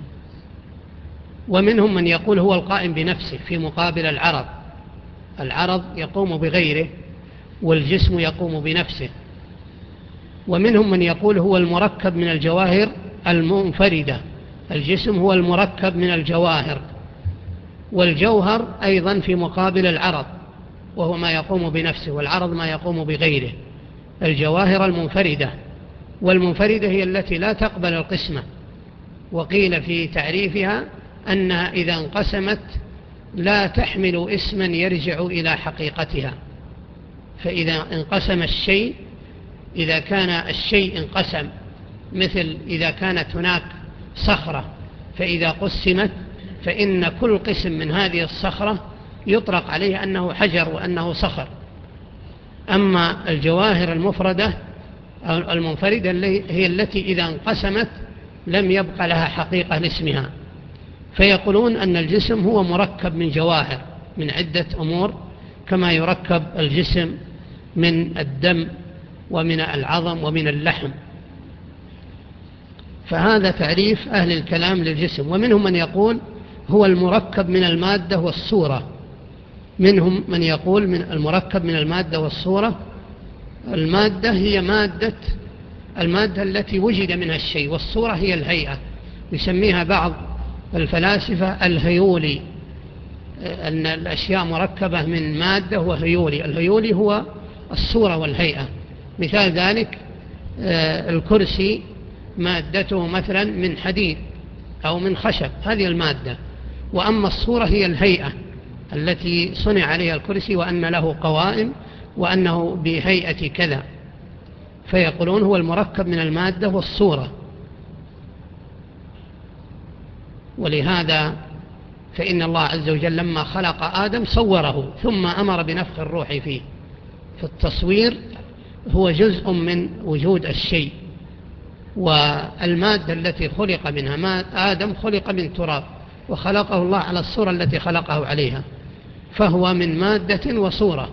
Speaker 2: ومنهم من يقول هو القائم بنفسه في مقابل العرض، العرض يقوم بغيره والجسم يقوم بنفسه. ومنهم من يقول هو المركب من الجواهر المنفردة، الجسم هو المركب من الجواهر، والجوهر أيضا في مقابل العرض وهو ما يقوم بنفسه، والعرض ما يقوم بغيره، الجواهر المنفردة. والمنفردة هي التي لا تقبل القسمة، وقيل في تعريفها أنها إذا انقسمت لا تحمل اسما يرجع إلى حقيقتها. فإذا انقسم الشيء، إذا كان الشيء انقسم، مثل إذا كانت هناك صخرة فإذا قسمت فإن كل قسم من هذه الصخرة يطلق عليه أنه حجر وأنه صخر. أما الجواهر المفردة أو المنفردة هي التي إذا انقسمت لم يبقى لها حقيقة لاسمها. فيقولون أن الجسم هو مركب من جواهر من عدة أمور، كما يركب الجسم من الدم ومن العظم ومن اللحم. فهذا تعريف أهل الكلام للجسم. ومنهم من يقول هو المركب من المادة والصورة، منهم من يقول من المركب من المادة والصورة. المادة هي مادة المادة التي وجد منها الشيء، والصورة هي الهيئة، يسميها بعض الفلاسفة الهيولي، أن الأشياء مركبة من مادة وهيولي. الهيولي هو الصورة والهيئة. مثال ذلك الكرسي مادته مثلا من حديد أو من خشب، هذه المادة. وأما الصورة هي الهيئة التي صنع عليها الكرسي، وأن له قوائم وأنه بهيئة كذا. فيقولون هو المركب من المادة والصورة. ولهذا فإن الله عز وجل لما خلق آدم صوره ثم أمر بنفخ الروح فيه. فالتصوير هو جزء من وجود الشيء. والمادة التي خلق منها آدم خلق من تراب، وخلقه الله على الصورة التي خلقه عليها، فهو من مادة وصورة.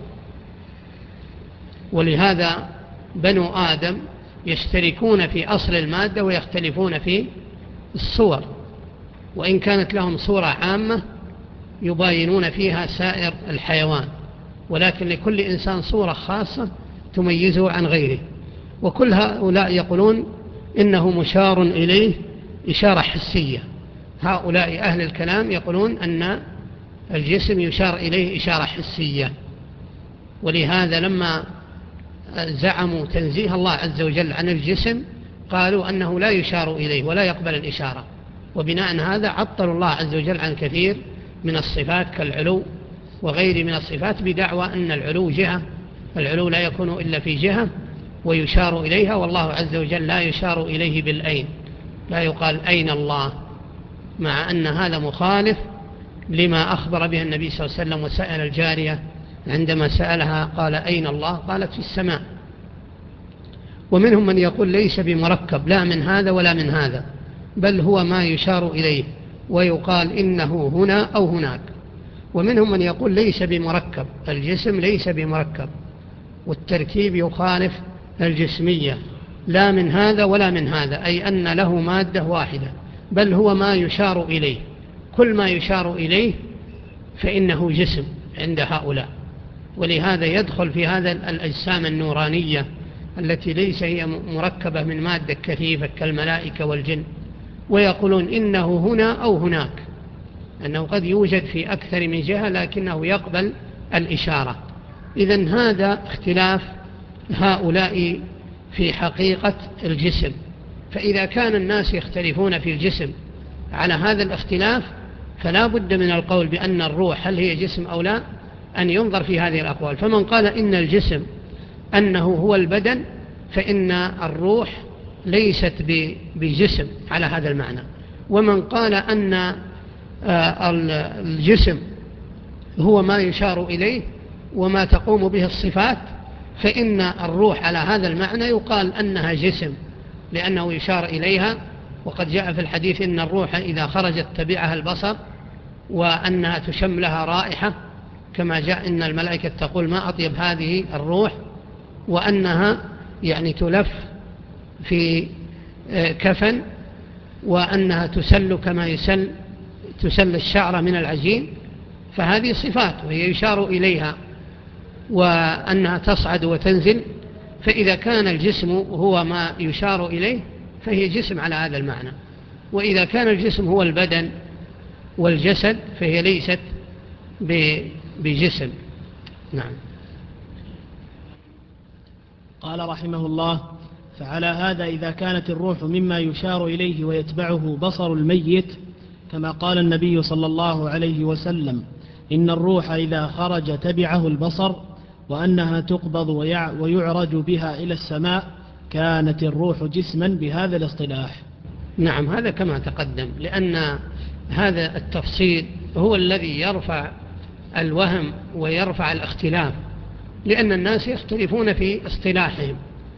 Speaker 2: ولهذا بنو آدم يشتركون في أصل المادة ويختلفون في الصور، وإن كانت لهم صورة عامة يباينون فيها سائر الحيوان، ولكن لكل إنسان صورة خاصة تميزه عن غيره. وكل هؤلاء يقولون إنه مشار إليه إشارة حسية. هؤلاء أهل الكلام يقولون أن الجسم يشار إليه إشارة حسية. ولهذا لما زعموا تنزيه الله عز وجل عن الجسم قالوا أنه لا يشار إليه ولا يقبل الإشارة، وبناء هذا عطلوا الله عز وجل عن كثير من الصفات كالعلو وغير من الصفات، بدعوى أن العلو جهة، العلو لا يكون إلا في جهة ويشار إليها، والله عز وجل لا يشار إليه بالأين، لا يقال أين الله، مع أن هذا مخالف لما أخبر به النبي صلى الله عليه وسلم. وسأل الجارية عندما سألها قال أين الله؟ قالت في السماء. ومنهم من يقول ليس بمركب لا من هذا ولا من هذا، بل هو ما يشار إليه ويقال إنه هنا أو هناك. ومنهم من يقول ليس بمركب، الجسم ليس بمركب، والتركيب يخالف الجسمية، لا من هذا ولا من هذا، أي أن له مادة واحدة، بل هو ما يشار إليه. كل ما يشار إليه فإنه جسم عند هؤلاء. ولهذا يدخل في هذا الأجسام النورانية التي ليس هي مركبة من مادة كثيفة كالملائكة والجن، ويقولون إنه هنا أو هناك، أنه قد يوجد في أكثر من جهة لكنه يقبل الإشارة. إذن هذا اختلاف هؤلاء في حقيقة الجسم. فإذا كان الناس يختلفون في الجسم على هذا الاختلاف فلا بد من القول بأن الروح هل هي جسم أو لا، أن ينظر في هذه الأقوال. فمن قال إن الجسم أنه هو البدن فإن الروح ليست بجسم على هذا المعنى. ومن قال أن الجسم هو ما يشار إليه وما تقوم به الصفات فإن الروح على هذا المعنى يقال أنها جسم لأنه يشار إليها. وقد جاء في الحديث إن الروح إذا خرجت تبعها البصر، وأنها تشم لها رائحة كما جاء إن الملائكة تقول ما أطيب هذه الروح، وأنها يعني تلف في كفن، وأنها تسل كما يسل تسل الشعر من العجين. فهذه صفات وهي يشار إليها، وأنها تصعد وتنزل. فإذا كان الجسم هو ما يشار إليه فهي جسم على هذا المعنى، وإذا كان الجسم هو البدن والجسد فهي ليست بجسم. نعم.
Speaker 1: قال رحمه الله: فعلى هذا إذا كانت الروح مما يشار إليه ويتبعه بصر الميت، كما قال النبي صلى الله عليه وسلم إن الروح إذا خرج تبعه البصر، وأنها تقبض ويعرج بها إلى السماء، كانت الروح جسما بهذا الاصطلاح.
Speaker 2: نعم، هذا كما تقدم، لأن هذا التفصيل هو الذي يرفع الوهم ويرفع الاختلاف، لأن الناس يختلفون في اصطلاحهم.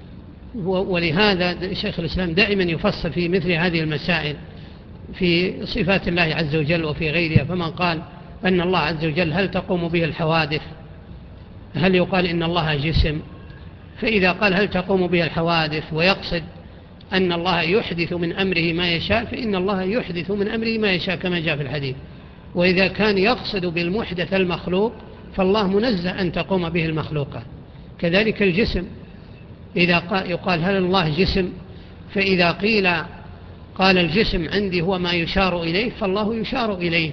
Speaker 2: ولهذا شيخ الإسلام دائما يفصل في مثل هذه المسائل في صفات الله عز وجل وفي غيرها. فمن قال أن الله عز وجل هل تقوم به الحوادث، هل يقال إن الله جسم؟ فإذا قال هل تقوم به الحوادث ويقصد أن الله يحدث من أمره ما يشاء، فإن الله يحدث من أمره ما يشاء كما جاء في الحديث. وإذا كان يقصد بالمحدث المخلوق فالله منزه أن تقوم به المخلوقات. كذلك الجسم، إذا يقال هل الله جسم، فإذا قيل قال الجسم عندي هو ما يشار إليه فالله يشار إليه.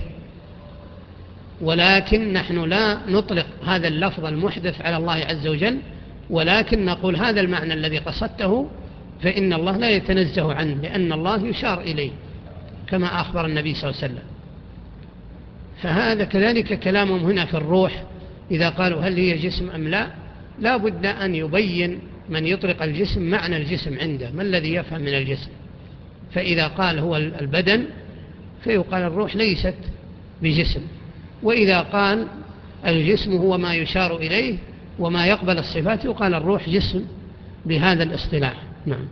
Speaker 2: ولكن نحن لا نطلق هذا اللفظ المحدث على الله عز وجل، ولكن نقول هذا المعنى الذي قصدته فإن الله لا يتنزه عنه، لأن الله يشار إليه كما أخبر النبي صلى الله عليه وسلم. فهذا كذلك كلامهم هنا في الروح، إذا قالوا هل هي جسم أم لا، لا بد أن يبين من يطلق الجسم معنى الجسم عنده، ما الذي يفهم من الجسم. فإذا قال هو البدن فيقال الروح ليست بجسم، وإذا قال الجسم هو ما يشار إليه وما يقبل الصفات يقال الروح جسم بهذا الاصطلاح. نعم.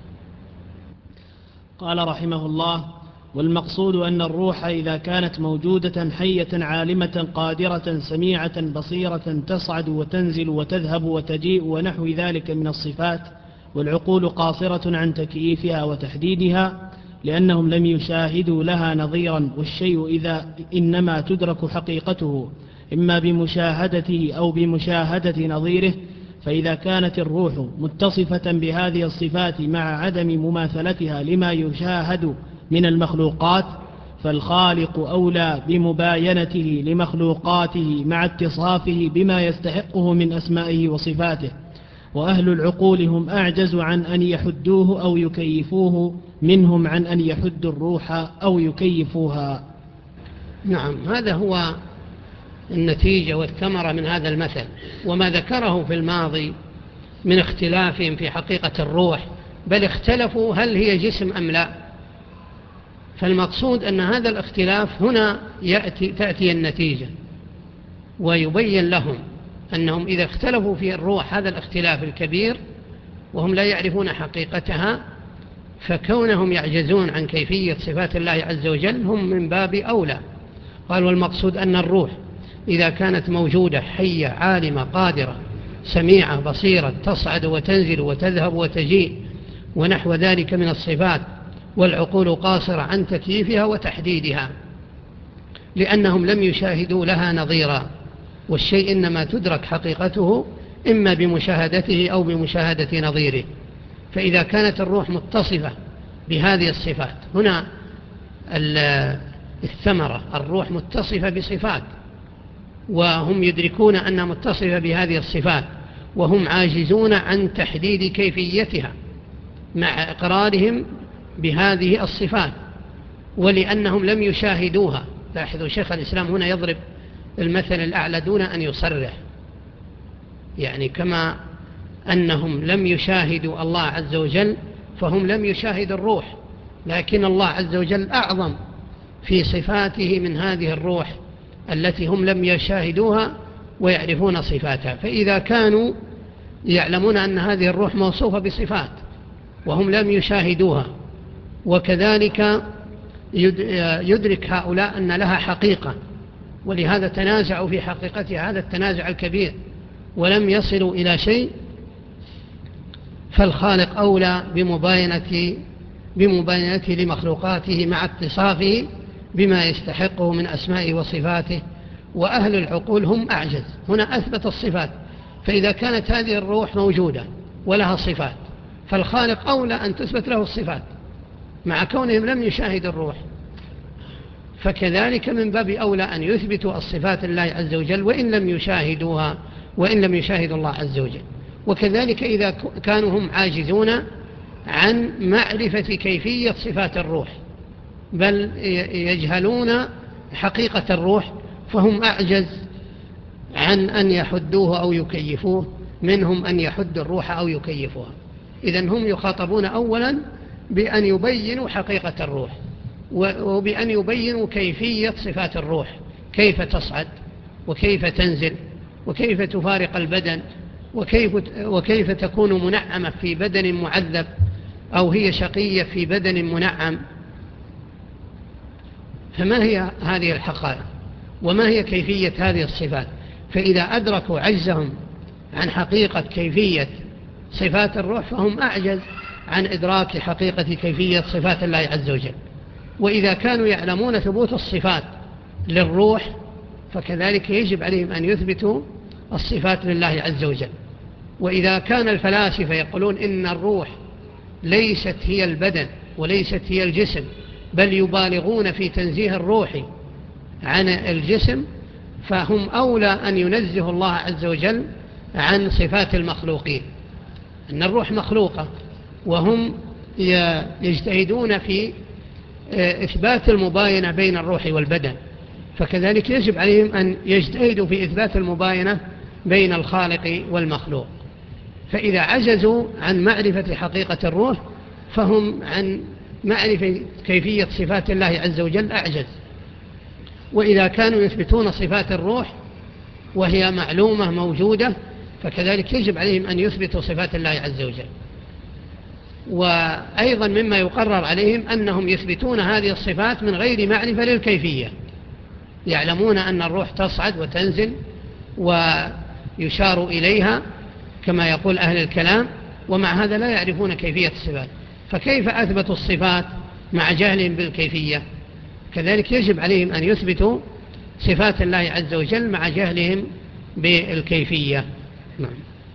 Speaker 1: قال رحمه الله: والمقصود أن الروح إذا كانت موجودة حية عالمة قادرة سميعة بصيرة تصعد وتنزل وتذهب وتجيء ونحو ذلك من الصفات، والعقول قاصرة عن تكييفها وتحديدها، لأنهم لم يشاهدوا لها نظيرا، والشيء إذا إنما تدرك حقيقته إما بمشاهدته أو بمشاهدة نظيره. فإذا كانت الروح متصفة بهذه الصفات مع عدم مماثلتها لما يشاهد من المخلوقات، فالخالق أولى بمباينته لمخلوقاته مع اتصافه بما يستحقه من أسمائه وصفاته، وأهل العقول هم أعجز عن أن يحدوه أو يكيفوه منهم عن أن يحدوا الروح أو يكيفوها.
Speaker 2: نعم، هذا هو النتيجة والثمرة من هذا المثل، وما ذكره في الماضي من اختلافهم في حقيقة الروح، بل اختلفوا هل هي جسم أم لا. فالمقصود أن هذا الاختلاف هنا يأتي تأتي النتيجة، ويبين لهم أنهم إذا اختلفوا في الروح هذا الاختلاف الكبير وهم لا يعرفون حقيقتها، فكونهم يعجزون عن كيفية صفات الله عز وجل هم من باب أولى. قال: والمقصود أن الروح إذا كانت موجودة حية عالمة قادرة سميعة بصيرة تصعد وتنزل وتذهب وتجيء ونحو ذلك من الصفات، والعقول قاصرة عن تكييفها وتحديدها، لأنهم لم يشاهدوا لها نظيرا، والشيء إنما تدرك حقيقته إما بمشاهدته أو بمشاهدة نظيره. فإذا كانت الروح متصفة بهذه الصفات، هنا الثمرة. الروح متصفة بصفات، وهم يدركون أنها متصفة بهذه الصفات، وهم عاجزون عن تحديد كيفيتها مع إقرارهم بهذه الصفات، ولأنهم لم يشاهدوها. لاحظوا شيخ الإسلام هنا يضرب المثل الأعلى دون أن يصرح، يعني كما أنهم لم يشاهدوا الله عز وجل فهم لم يشاهدوا الروح، لكن الله عز وجل أعظم في صفاته من هذه الروح التي هم لم يشاهدوها ويعرفون صفاتها. فإذا كانوا يعلمون أن هذه الروح موصوفة بصفات وهم لم يشاهدوها، وكذلك يدرك هؤلاء أن لها حقيقة، ولهذا تنازعوا في حقيقتها هذا التنازع الكبير ولم يصلوا إلى شيء، فالخالق أولى بمباينة بمباينته لمخلوقاته مع اتصافه بما يستحقه من أسمائه وصفاته، وأهل العقول هم أعجز. هنا أثبت الصفات، فإذا كانت هذه الروح موجودة ولها صفات فالخالق أولى أن تثبت له الصفات مع كونهم لم يشاهدوا الروح، فكذلك من باب أولى أن يثبتوا الصفات لله عز وجل وإن لم يشاهدوها وإن لم يشاهدوا الله عز وجل. وكذلك إذا كانوا هم عاجزون عن معرفة كيفية صفات الروح بل يجهلون حقيقة الروح فهم أعجز عن أن يحدوه أو يكيفوه منهم أن يحدوا الروح أو يكيفوها. إذن هم يخاطبون أولا بأن يبينوا حقيقة الروح وبأن يبينوا كيفية صفات الروح، كيف تصعد وكيف تنزل وكيف تفارق البدن وكيف, وكيف تكون منعمة في بدن معذب أو هي شقية في بدن منعم. فما هي هذه الحقائق وما هي كيفية هذه الصفات؟ فإذا أدركوا عجزهم عن حقيقة كيفية صفات الروح فهم أعجز عن إدراك حقيقة كيفية صفات الله عز وجل. وإذا كانوا يعلمون ثبوت الصفات للروح فكذلك يجب عليهم أن يثبتوا الصفات لله عز وجل. وإذا كان الفلاسفة يقولون إن الروح ليست هي البدن وليست هي الجسم بل يبالغون في تنزيه الروح عن الجسم فهم أولى أن ينزه الله عز وجل عن صفات المخلوقين. أن الروح مخلوقة وهم يجتهدون في إثبات المباينة بين الروح والبدن، فكذلك يجب عليهم أن يجتهدوا في إثبات المباينة بين الخالق والمخلوق. فإذا عجزوا عن معرفة حقيقة الروح فهم عن معرفة كيفية صفات الله عز وجل أعجز. وإذا كانوا يثبتون صفات الروح وهي معلومة موجودة فكذلك يجب عليهم أن يثبتوا صفات الله عز وجل. وأيضا مما يقرر عليهم أنهم يثبتون هذه الصفات من غير معرفة للكيفية، يعلمون أن الروح تصعد وتنزل ويشار إليها كما يقول أهل الكلام، ومع هذا لا يعرفون كيفية الصفات، فكيف أثبتوا الصفات مع جهلهم بالكيفية؟ كذلك يجب عليهم أن يثبتوا صفات الله عز وجل مع جهلهم بالكيفية. نعم.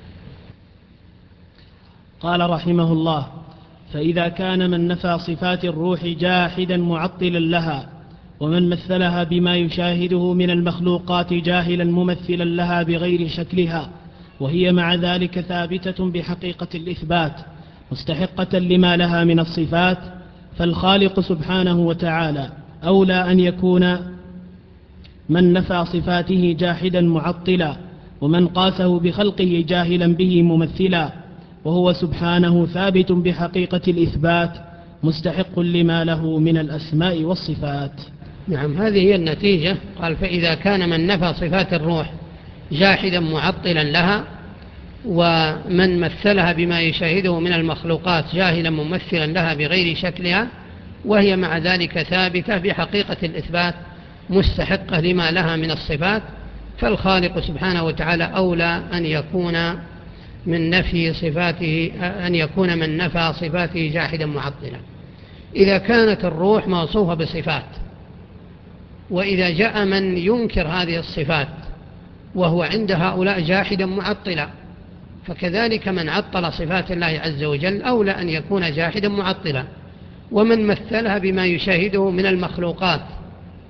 Speaker 1: قال رحمه الله: فإذا كان من نفى صفات الروح جاحدا معطلا لها، ومن مثلها بما يشاهده من المخلوقات جاهلا ممثلا لها بغير شكلها، وهي مع ذلك ثابتة بحقيقة الإثبات مستحقة لما لها من الصفات، فالخالق سبحانه وتعالى أولى أن يكون من نفى صفاته جاحدا معطلا، ومن قاسه بخلقه جاهلا به ممثلا، وهو سبحانه ثابت بحقيقة الإثبات مستحق لما له من الأسماء والصفات.
Speaker 2: نعم، هذه هي النتيجة. قال: فإذا كان من نفى صفات الروح جاحدا معطلا لها، ومن مثلها بما يشاهده من المخلوقات جاهلا ممثلا لها بغير شكلها، وهي مع ذلك ثابتة بحقيقة الإثبات مستحقة لما لها من الصفات، فالخالق سبحانه وتعالى أولى أن يكون من نفي صفاته أن يكون من نفى صفاته جاحدا معطلا. إذا كانت الروح موصوفة بصفات، وإذا جاء من ينكر هذه الصفات وهو عند هؤلاء جاحدا معطلا، فكذلك من عطل صفات الله عز وجل أولى أن يكون جاحدا معطلا. ومن مثلها بما يشاهده من المخلوقات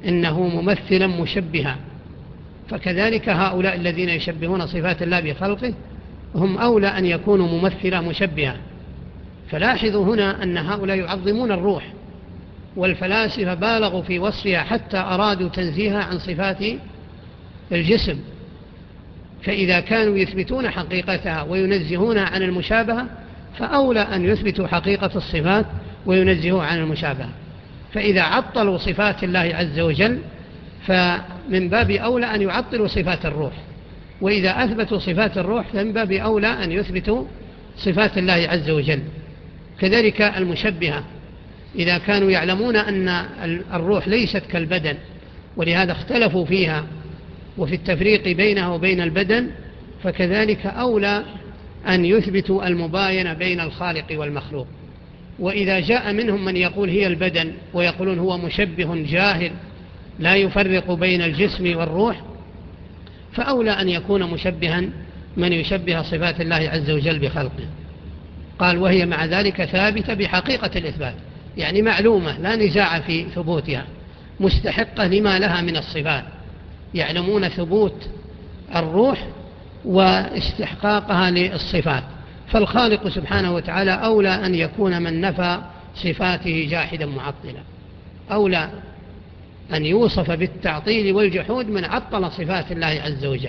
Speaker 2: إنه ممثلا مشبها، فكذلك هؤلاء الذين يشبهون صفات الله بخلقه هم أولى أن يكونوا ممثلا مشبها. فلاحظوا هنا أن هؤلاء يعظمون الروح، والفلاسفة بالغوا في وصفها حتى أرادوا تنزيهها عن صفات الجسم. فإذا كانوا يثبتون حقيقتها وينزهون عن المشابهة فأولى أن يثبتوا حقيقة الصفات وينزهوا عن المشابهة. فإذا عطلوا صفات الله عز وجل فمن باب أولى أن يعطلوا صفات الروح، وإذا أثبتوا صفات الروح فمن باب أولى أن يثبتوا صفات الله عز وجل. كذلك المشبهة إذا كانوا يعلمون أن الروح ليست كالبدن ولهذا اختلفوا فيها وفي التفريق بينها وبين البدن، فكذلك أولى أن يثبتوا المباينة بين الخالق والمخلوق. وإذا جاء منهم من يقول هي البدن ويقولون هو مشبه جاهل لا يفرق بين الجسم والروح، فأولى أن يكون مشبها من يشبه صفات الله عز وجل بخلقه. قال وهي مع ذلك ثابتة بحقيقة الإثبات، يعني معلومة لا نزاع في ثبوتها، مستحقة لما لها من الصفات، يعلمون ثبوت الروح واستحقاقها للصفات. فالخالق سبحانه وتعالى أولى أن يكون من نفى صفاته جاحدا معطلا، أولى أن يوصف بالتعطيل والجحود من عطل صفات الله عز وجل،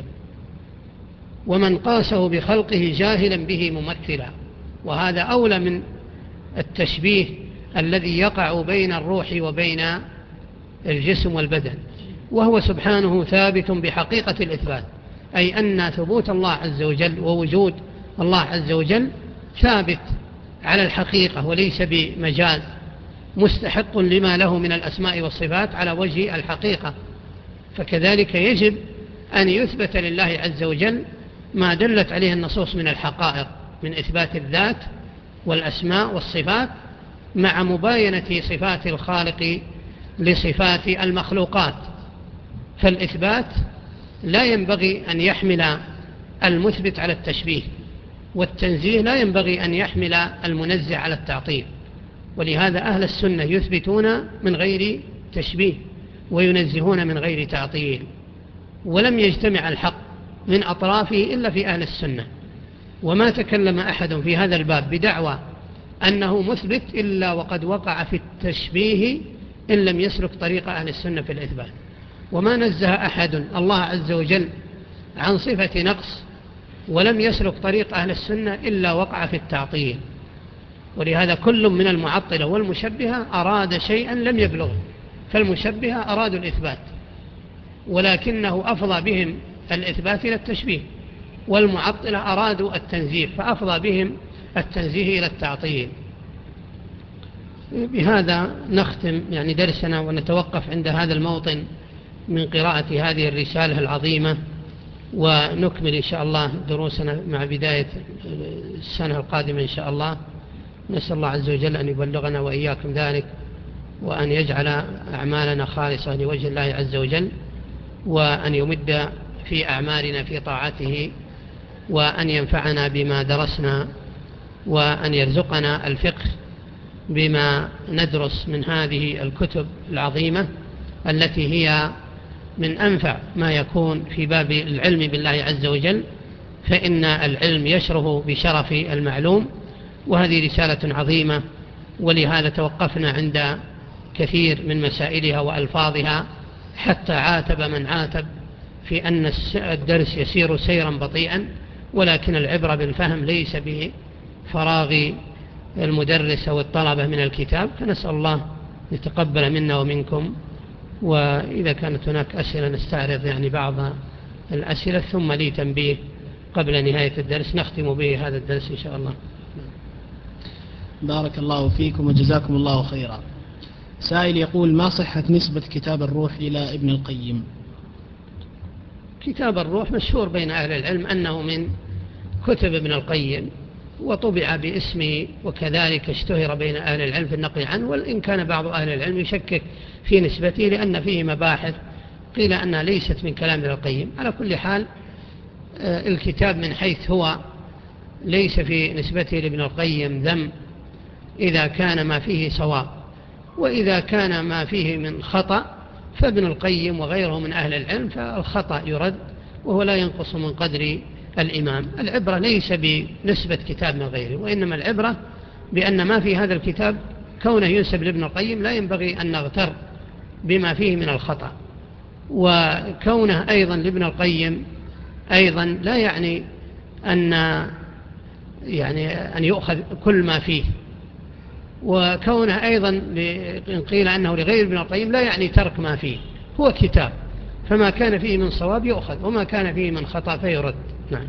Speaker 2: ومن قاسه بخلقه جاهلا به ممثلا. وهذا أولى من التشبيه الذي يقع بين الروح وبين الجسم والبدن، وهو سبحانه ثابت بحقيقة الإثبات، أي أن ثبوت الله عز وجل ووجود الله عز وجل ثابت على الحقيقة وليس بمجاز، مستحق لما له من الأسماء والصفات على وجه الحقيقة. فكذلك يجب أن يثبت لله عز وجل ما دلت عليه النصوص من الحقائق من إثبات الذات والأسماء والصفات مع مباينة صفات الخالق لصفات المخلوقات. فالإثبات لا ينبغي أن يحمل المثبت على التشبيه، والتنزيه لا ينبغي أن يحمل المنزه على التعطيل. ولهذا أهل السنة يثبتون من غير تشبيه وينزهون من غير تعطيل، ولم يجتمع الحق من أطرافه إلا في أهل السنة. وما تكلم أحد في هذا الباب بدعوى أنه مثبت إلا وقد وقع في التشبيه إن لم يسلك طريق أهل السنة في الإثبات. وما نزه أحد الله عز وجل عن صفة نقص ولم يسلك طريق أهل السنة إلا وقع في التعطيل. ولهذا كل من المعطلة والمشبهة أراد شيئا لم يبلغه، فالمشبهة أرادوا الإثبات ولكنه أفضى بهم الإثبات إلى التشبيه، والمعطلة أرادوا التنزيه فأفضى بهم التنزيه إلى التعطيل. بهذا نختم يعني درسنا ونتوقف عند هذا الموطن من قراءة هذه الرسالة العظيمة، ونكمل إن شاء الله دروسنا مع بداية السنة القادمة إن شاء الله. نسأل الله عز وجل أن يبلغنا وإياكم ذلك، وأن يجعل أعمالنا خالصة لوجه الله عز وجل، وأن يمد في أعمالنا في طاعته، وأن ينفعنا بما درسنا، وأن يرزقنا الفقه بما ندرس من هذه الكتب العظيمة التي هي من أنفع ما يكون في باب العلم بالله عز وجل، فإن العلم يشرف بشرف المعلوم، وهذه رسالة عظيمة. ولهذا توقفنا عند كثير من مسائلها وألفاظها حتى عاتب من عاتب في أن الدرس يسير سيرا بطيئا، ولكن العبرة بالفهم ليس بفراغ المدرس أو الطلبة من الكتاب. فنسأل الله يتقبل منا ومنكم. وإذا كانت هناك أسئلة نستعرض يعني بعض الأسئلة، ثم لي تنبيه قبل نهاية الدرس نختم به هذا الدرس إن شاء الله.
Speaker 1: بارك الله فيكم وجزاكم الله خيرا. سائل يقول: ما صحة نسبة كتاب الروح إلى ابن القيم؟
Speaker 2: كتاب الروح مشهور بين أهل العلم أنه من كتب ابن القيم، وطبع باسمه، وكذلك اشتهر بين أهل العلم في النقل عنه، وإن كان بعض أهل العلم يشكك في نسبته لأن فيه مباحث قيل أنها ليست من كلام ابن القيم. على كل حال الكتاب من حيث هو ليس في نسبته لابن القيم ذم إذا كان ما فيه صواب، وإذا كان ما فيه من خطأ فابن القيم وغيره من أهل العلم فالخطأ يرد وهو لا ينقص من قدر الإمام. العبرة ليس بنسبة كتاب من غيره، وإنما العبرة بأن ما في هذا الكتاب كونه ينسب لابن القيم لا ينبغي أن نغتر بما فيه من الخطأ، وكونه أيضا لابن القيم أيضا لا يعني أن يعني أن يؤخذ كل ما فيه، وكونه أيضا إن قيل أنه لغير ابن القيم لا يعني ترك ما فيه، هو كتاب فما كان فيه من صواب يؤخذ وما كان فيه من خطأ فيرد. نعم.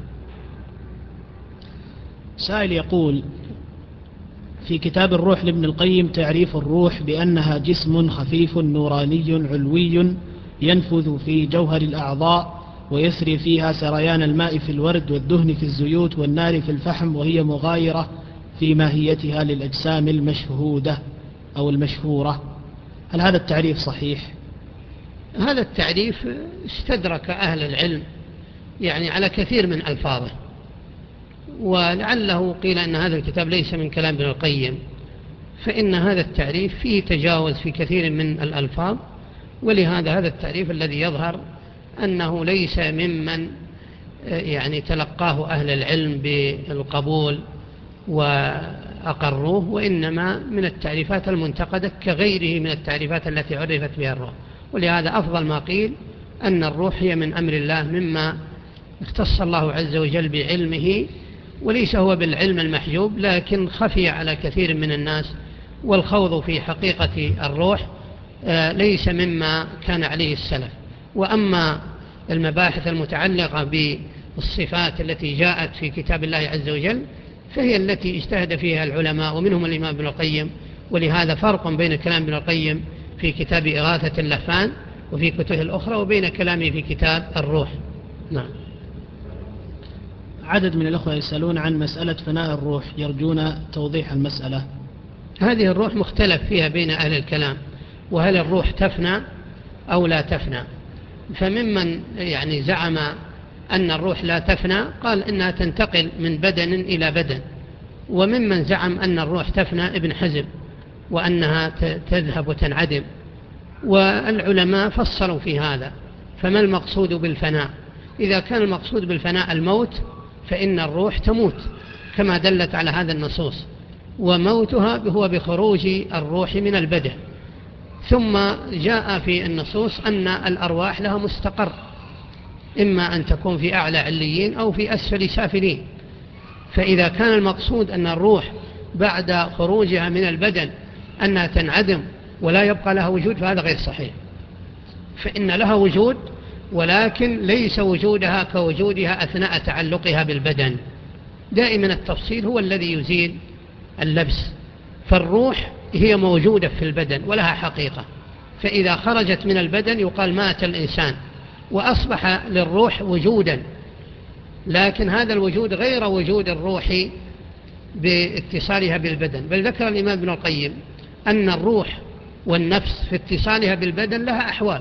Speaker 1: سائل يقول: في كتاب الروح لابن القيم تعريف الروح بأنها جسم خفيف نوراني علوي ينفذ في جوهر الأعضاء ويسري فيها سريان الماء في الورد والدهن في الزيوت والنار في الفحم، وهي مغايرة في ماهيتها للأجسام المشهودة أو المشهورة. هل هذا التعريف صحيح؟
Speaker 2: هذا التعريف استدرك أهل العلم يعني على كثير من ألفاظه، ولعله قيل أن هذا الكتاب ليس من كلام ابن القيم، فإن هذا التعريف فيه تجاوز في كثير من الألفاظ، ولهذا هذا التعريف الذي يظهر أنه ليس ممن يعني تلقاه أهل العلم بالقبول وأقروه، وإنما من التعريفات المنتقدة كغيره من التعريفات التي عرفت بها الروح. ولهذا أفضل ما قيل أن الروح هي من أمر الله مما اختص الله عز وجل بعلمه، وليس هو بالعلم المحجوب، لكن خفي على كثير من الناس، والخوض في حقيقة الروح ليس مما كان عليه السلف. وأما المباحث المتعلقة بالصفات التي جاءت في كتاب الله عز وجل فهي التي اجتهد فيها العلماء ومنهم الإمام ابن القيم، ولهذا فرق بين كلام ابن القيم في كتاب إغاثة اللهفان وفي كتبه الأخرى وبين كلامه في كتاب الروح. نعم.
Speaker 1: عدد من الأخوة يسألون عن مسألة فناء الروح، يرجون توضيح المسألة.
Speaker 2: هذه الروح مختلف فيها بين أهل الكلام، وهل الروح تفنى أو لا تفنى؟ فممن يعني زعم أن الروح لا تفنى قال إنها تنتقل من بدن إلى بدن، وممن زعم أن الروح تفنى ابن حزم وأنها تذهب وتنعدم. والعلماء فصلوا في هذا، فما المقصود بالفناء؟ إذا كان المقصود بالفناء الموت فإن الروح تموت كما دلت على هذا النصوص، وموتها هو بخروج الروح من البدن. ثم جاء في النصوص أن الأرواح لها مستقر، إما أن تكون في أعلى عليين أو في أسفل سافلين. فإذا كان المقصود أن الروح بعد خروجها من البدن أنها تنعدم ولا يبقى لها وجود فهذا غير صحيح، فإن لها وجود ولكن ليس وجودها كوجودها أثناء تعلقها بالبدن. دائما التفصيل هو الذي يزيل اللبس. فالروح هي موجودة في البدن ولها حقيقة، فإذا خرجت من البدن يقال مات الإنسان وأصبح للروح وجودا، لكن هذا الوجود غير وجود الروح باتصالها بالبدن. بل ذكر الإمام ابن القيم أن الروح والنفس في اتصالها بالبدن لها أحوال،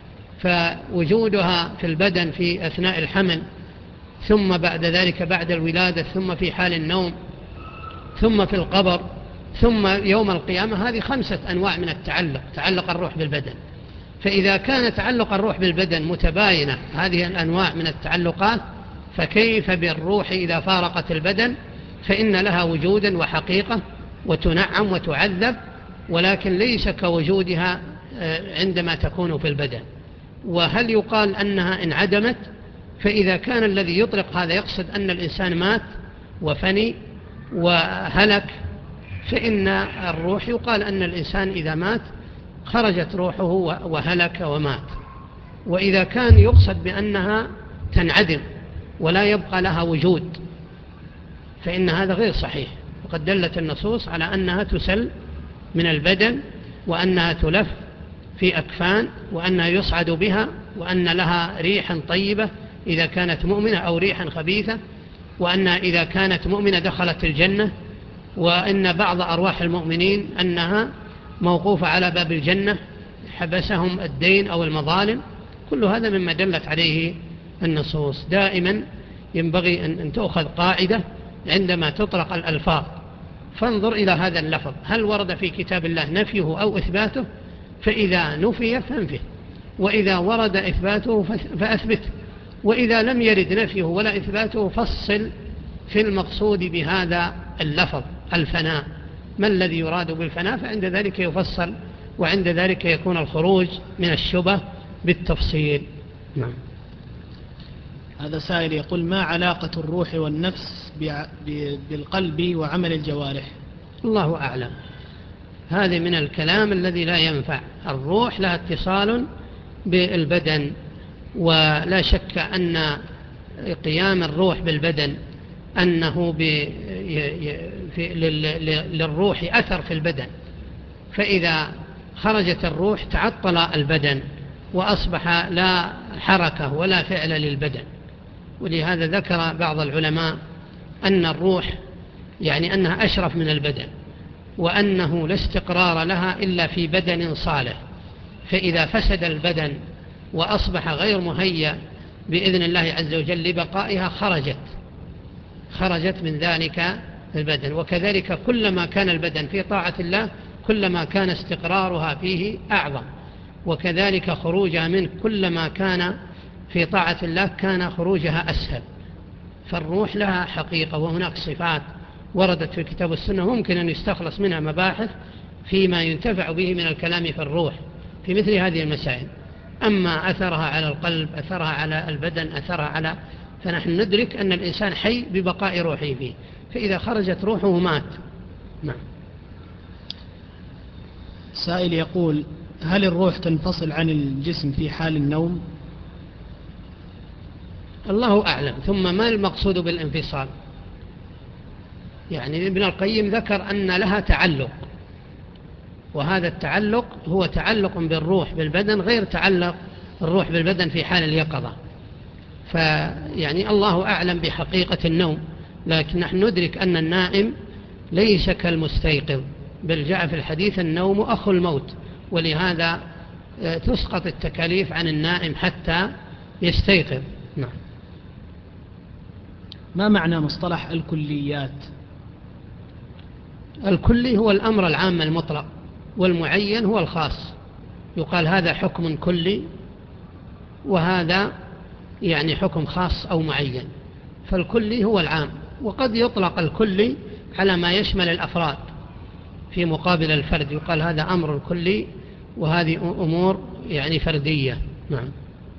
Speaker 2: فوجودها في البدن في أثناء الحمل، ثم بعد ذلك بعد الولادة، ثم في حال النوم، ثم في القبر، ثم يوم القيامة. هذه خمسة أنواع من التعلق، تعلق الروح بالبدن. فإذا كان تعلق الروح بالبدن متباينة هذه الأنواع من التعلقات، فكيف بالروح إذا فارقت البدن؟ فإن لها وجودا وحقيقة وتنعم وتعذب، ولكن ليس كوجودها عندما تكون في البدن. وهل يقال أنها انعدمت؟ فإذا كان الذي يطلق هذا يقصد أن الإنسان مات وفني وهلك، فإن الروح يقال أن الإنسان إذا مات خرجت روحه وهلك ومات. وإذا كان يقصد بأنها تنعدم ولا يبقى لها وجود فإن هذا غير صحيح، وقد دلت النصوص على أنها تسل من البدن، وأنها تلف في أكفان، وأنها يصعد بها، وأن لها ريحا طيبة إذا كانت مؤمنة أو ريحا خبيثة، وأن إذا كانت مؤمنة دخلت الجنة، وأن بعض أرواح المؤمنين أنها موقوفة على باب الجنة حبسهم الدين أو المظالم. كل هذا مما دلت عليه النصوص. دائما ينبغي أن تأخذ قاعدة عندما تطلق الألفاظ، فانظر إلى هذا اللفظ هل ورد في كتاب الله نفيه أو إثباته، فإذا نفي فانفه، وإذا ورد إثباته فأثبته، وإذا لم يرد نفيه ولا إثباته فصل في المقصود بهذا اللفظ الفناء، ما الذي يراد بالفناء، فعند ذلك يفصل، وعند ذلك يكون الخروج من الشبه بالتفصيل. نعم.
Speaker 1: هذا سائل يقول: ما علاقة الروح والنفس بالقلب وعمل الجوارح؟
Speaker 2: الله أعلم، هذا من الكلام الذي لا ينفع. الروح لها اتصال بالبدن، ولا شك أن قيام الروح بالبدن أنه للروح أثر في البدن، فإذا خرجت الروح تعطل البدن وأصبح لا حركة ولا فعل للبدن. ولهذا ذكر بعض العلماء أن الروح يعني أنها أشرف من البدن، وأنه لا استقرار لها إلا في بدن صالح، فإذا فسد البدن وأصبح غير مهيأ بإذن الله عز وجل لبقائها خرجت خرجت من ذلك البدن. وكذلك كلما كان البدن في طاعة الله كلما كان استقرارها فيه أعظم، وكذلك خروجها منه كلما كان في طاعة الله كان خروجها أسهل. فالروح لها حقيقة، وهناك صفات وردت في الكتاب والسنة ممكن أن يستخلص منها مباحث فيما ينتفع به من الكلام في الروح في مثل هذه المسائل. أما أثرها على القلب، أثرها على البدن، أثرها على، فنحن ندرك أن الإنسان حي ببقاء روحه فيه، فإذا خرجت روحه مات. نعم.
Speaker 1: سائل يقول: هل الروح تنفصل عن الجسم في حال النوم؟
Speaker 2: الله أعلم. ثم ما المقصود بالانفصال؟ يعني ابن القيم ذكر أن لها تعلق، وهذا التعلق هو تعلق بالروح بالبدن غير تعلق الروح بالبدن في حال اليقظة. فيعني الله أعلم بحقيقة النوم، لكن نحن ندرك أن النائم ليس كالمستيقظ، بل جاء في الحديث: النوم أخو الموت. ولهذا تسقط التكاليف عن النائم حتى يستيقظ. نعم.
Speaker 1: ما معنى مصطلح الكليات؟
Speaker 2: الكلي هو الأمر العام المطلق، والمعين هو الخاص. يقال هذا حكم كلي، وهذا يعني حكم خاص أو معين. فالكلي هو العام، وقد يطلق الكلي على ما يشمل الأفراد في مقابل الفرد، يقال هذا أمر كلي وهذه أمور يعني فردية. نعم.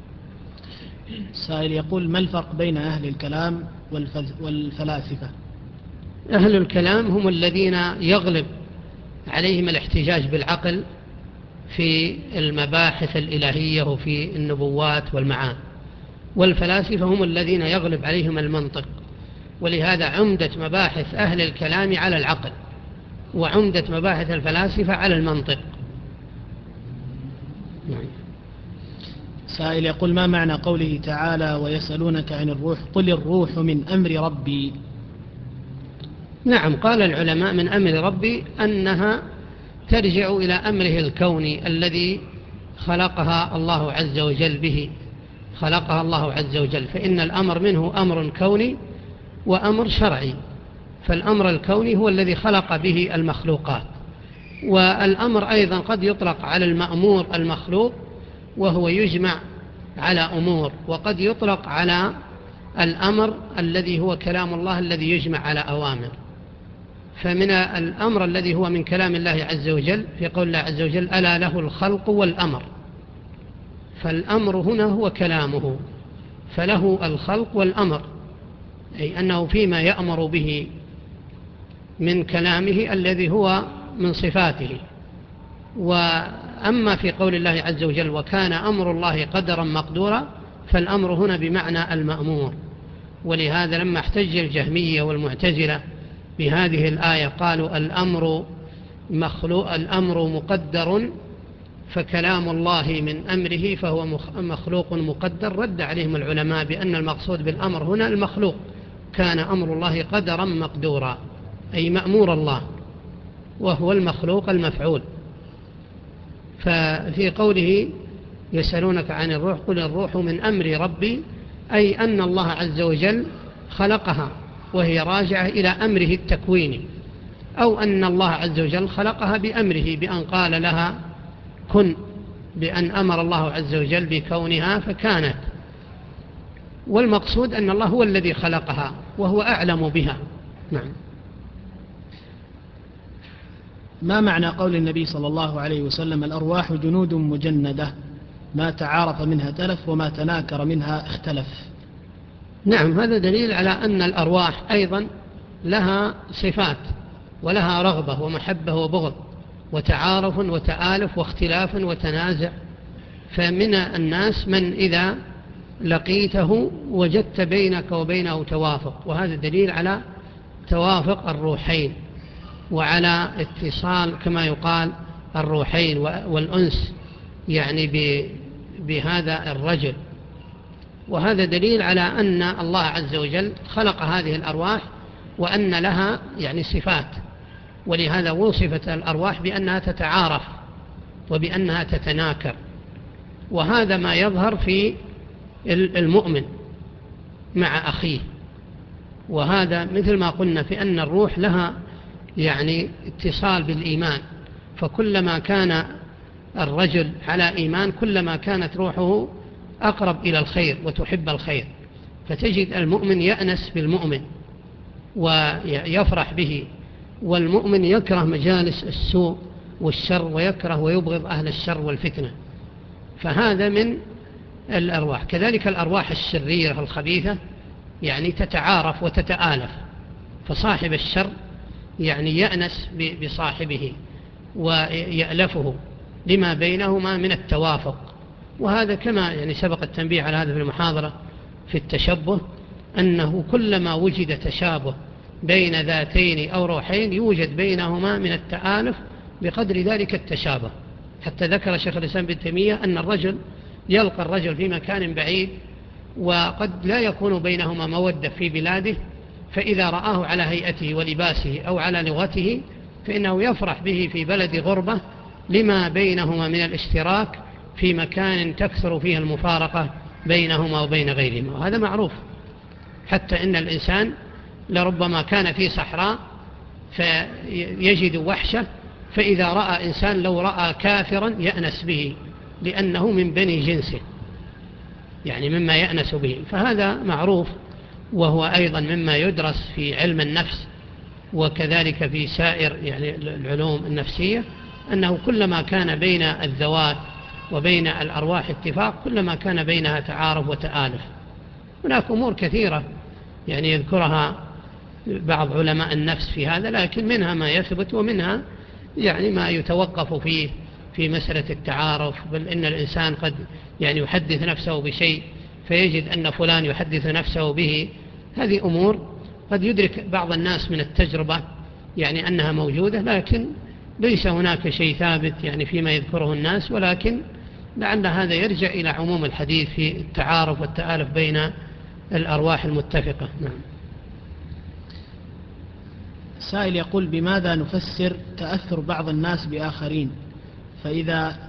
Speaker 1: سائل يقول: ما الفرق بين أهل الكلام والفلاسفة؟
Speaker 2: أهل الكلام هم الذين يغلب عليهم الاحتجاج بالعقل في المباحث الإلهية وفي النبوات والمعاني، والفلاسفة هم الذين يغلب عليهم المنطق. ولهذا عمدة مباحث أهل الكلام على العقل، وعمدة مباحث الفلاسفة على المنطق.
Speaker 1: سائل يقول: ما معنى قوله تعالى: ويسألونك عن الروح قل الروح من أمر ربي؟
Speaker 2: نعم، قال العلماء من أمر ربي أنها ترجع إلى أمره الكوني الذي خلقها الله عز وجل به، خلقها الله عز وجل. فإن الأمر منه أمر كوني وأمر شرعي. فالأمر الكوني هو الذي خلق به المخلوقات، والأمر أيضا قد يطلق على المأمور المخلوق وهو يجمع على أمور، وقد يطلق على الأمر الذي هو كلام الله الذي يجمع على أوامر. فمن الأمر الذي هو من كلام الله عز وجل في قول الله عز وجل: ألا له الخلق والأمر. فالأمر هنا هو كلامه، فله الخلق والأمر، أي أنه فيما يأمر به من كلامه الذي هو من صفاته. وأما في قول الله عز وجل: وكان أمر الله قدرا مقدورا، فالأمر هنا بمعنى المأمور. ولهذا لما احتج الجهمية والمعتزلة بهذه الآية قالوا الأمر مخلوق، الأمر مقدر، فكلام الله من أمره فهو مخلوق مقدر. رد عليهم العلماء بأن المقصود بالأمر هنا المخلوق، كان أمر الله قدرا مقدورا، أي مأمور الله، وهو المخلوق المفعول. ففي قوله يسألونك عن الروح قل الروح من أمر ربي، أي أن الله عز وجل خلقها وهي راجعة إلى أمره التكويني، أو أن الله عز وجل خلقها بأمره بأن قال لها كن بأن أمر الله عز وجل بكونها فكانت، والمقصود أن الله هو الذي خلقها وهو أعلم بها. نعم.
Speaker 1: ما معنى قول النبي صلى الله عليه وسلم الأرواح جنود مجندة ما تعارف منها تلف وما تناكر منها اختلف؟
Speaker 2: نعم، هذا دليل على أن الأرواح أيضا لها صفات ولها رغبة ومحبة وبغض وتعارف وتآلف واختلاف وتنازع. فمن الناس من إذا لقيته وجدت بينك وبينه توافق، وهذا دليل على توافق الروحين وعلى اتصال كما يقال الروحين والأنس يعني بهذا الرجل. وهذا دليل على أن الله عز وجل خلق هذه الأرواح وأن لها يعني صفات، ولهذا وصفت الأرواح بأنها تتعارف وبأنها تتناكر. وهذا ما يظهر في المؤمن مع أخيه، وهذا مثل ما قلنا في أن الروح لها يعني اتصال بالإيمان، فكلما كان الرجل على إيمان كلما كانت روحه أقرب إلى الخير وتحب الخير. فتجد المؤمن يأنس بالمؤمن ويفرح به، والمؤمن يكره مجالس السوء والشر ويكره ويبغض أهل الشر والفتنة. فهذا من الأرواح. كذلك الأرواح الشريرة الخبيثة يعني تتعارف وتتآلف، فصاحب الشر يعني يأنس بصاحبه ويألفه لما بينهما من التوافق. وهذا كما يعني سبق التنبيه على هذا في المحاضرة في التشبه، أنه كلما وجد تشابه بين ذاتين أو روحين يوجد بينهما من التآلف بقدر ذلك التشابه. حتى ذكر شيخ الإسلام ابن تيمية أن الرجل يلقى الرجل في مكان بعيد وقد لا يكون بينهما مودة في بلاده، فإذا رآه على هيئته ولباسه أو على لغته فإنه يفرح به في بلد غربة لما بينهما من الاشتراك في مكان تكثر فيه المفارقة بينهما وبين غيرهما. وهذا معروف، حتى إن الإنسان لربما كان في صحراء فيجد وحشة، فإذا رأى إنسان لو رأى كافرا يأنس به لأنه من بني جنسه، يعني مما يأنس به. فهذا معروف، وهو أيضا مما يدرس في علم النفس وكذلك في سائر يعني العلوم النفسية، أنه كلما كان بين الذوات وبين الأرواح اتفاق كلما كان بينها تعارف وتآلف. هناك أمور كثيرة يعني يذكرها بعض علماء النفس في هذا، لكن منها ما يثبت ومنها يعني ما يتوقف فيه في مسألة التعارف. بل إن الإنسان قد يعني يحدث نفسه بشيء فيجد أن فلان يحدث نفسه به. هذه أمور قد يدرك بعض الناس من التجربة يعني أنها موجودة، لكن ليس هناك شيء ثابت يعني فيما يذكره الناس، ولكن لعل هذا يرجع إلى عموم الحديث في التعارف والتآلف بين الأرواح المتفقة. نعم.
Speaker 1: سائل يقول: بماذا نفسر تأثر بعض الناس بآخرين؟ فإذا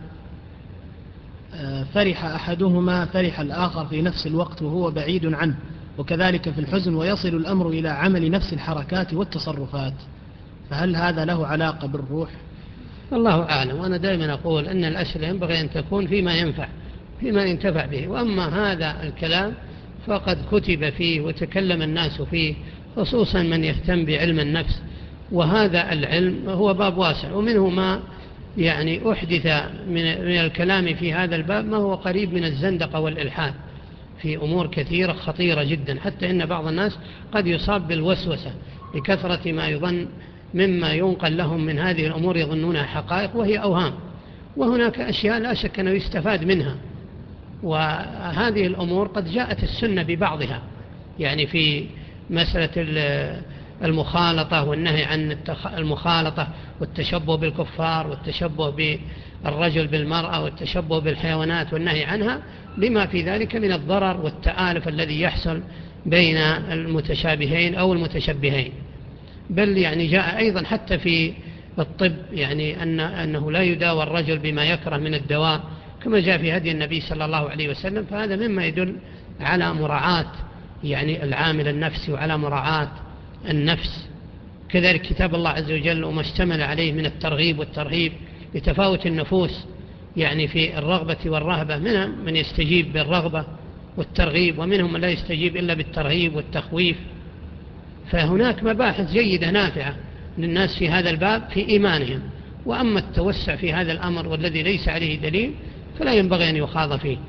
Speaker 1: فرح أحدهما فرح الآخر في نفس الوقت وهو بعيد عنه، وكذلك في الحزن، ويصل الأمر إلى عمل نفس الحركات والتصرفات، فهل هذا له علاقة بالروح؟
Speaker 2: الله أعلم. وأنا دائما أقول أن الأسئلة ينبغي أن تكون فيما ينفع فيما ينتفع به، وأما هذا الكلام فقد كتب فيه وتكلم الناس فيه، خصوصا من يهتم بعلم النفس، وهذا العلم هو باب واسع، ومنه ما يعني أحدث من الكلام في هذا الباب ما هو قريب من الزندقة والإلحاد في أمور كثيرة خطيرة جدا، حتى إن بعض الناس قد يصاب بالوسوسة لكثرة ما يظن مما ينقل لهم من هذه الأمور يظنونها حقائق وهي أوهام. وهناك أشياء لا شك أنه يستفاد منها، وهذه الأمور قد جاءت السنة ببعضها، يعني في مسألة المخالطة والنهي عن المخالطة والتشبه بالكفار والتشبه بالرجل بالمرأة والتشبه بالحيوانات والنهي عنها، لما في ذلك من الضرر والتآلف الذي يحصل بين المتشابهين أو المتشبهين. بل يعني جاء أيضا حتى في الطب يعني أن أنه لا يداوى الرجل بما يكره من الدواء كما جاء في هدي النبي صلى الله عليه وسلم. فهذا مما يدل على مراعاة يعني العامل النفسي وعلى مراعاة النفس. كذلك كتاب الله عز وجل وما اشتمل عليه من الترغيب والترهيب لتفاوت النفوس يعني في الرغبة والرهبة، منهم من يستجيب بالرغبة والترغيب، ومنهم من لا يستجيب إلا بالترهيب والتخويف. فهناك مباحث جيدة نافعة للناس في هذا الباب في إيمانهم. وأما التوسع في هذا الأمر والذي ليس عليه دليل فلا ينبغي أن يخاض فيه.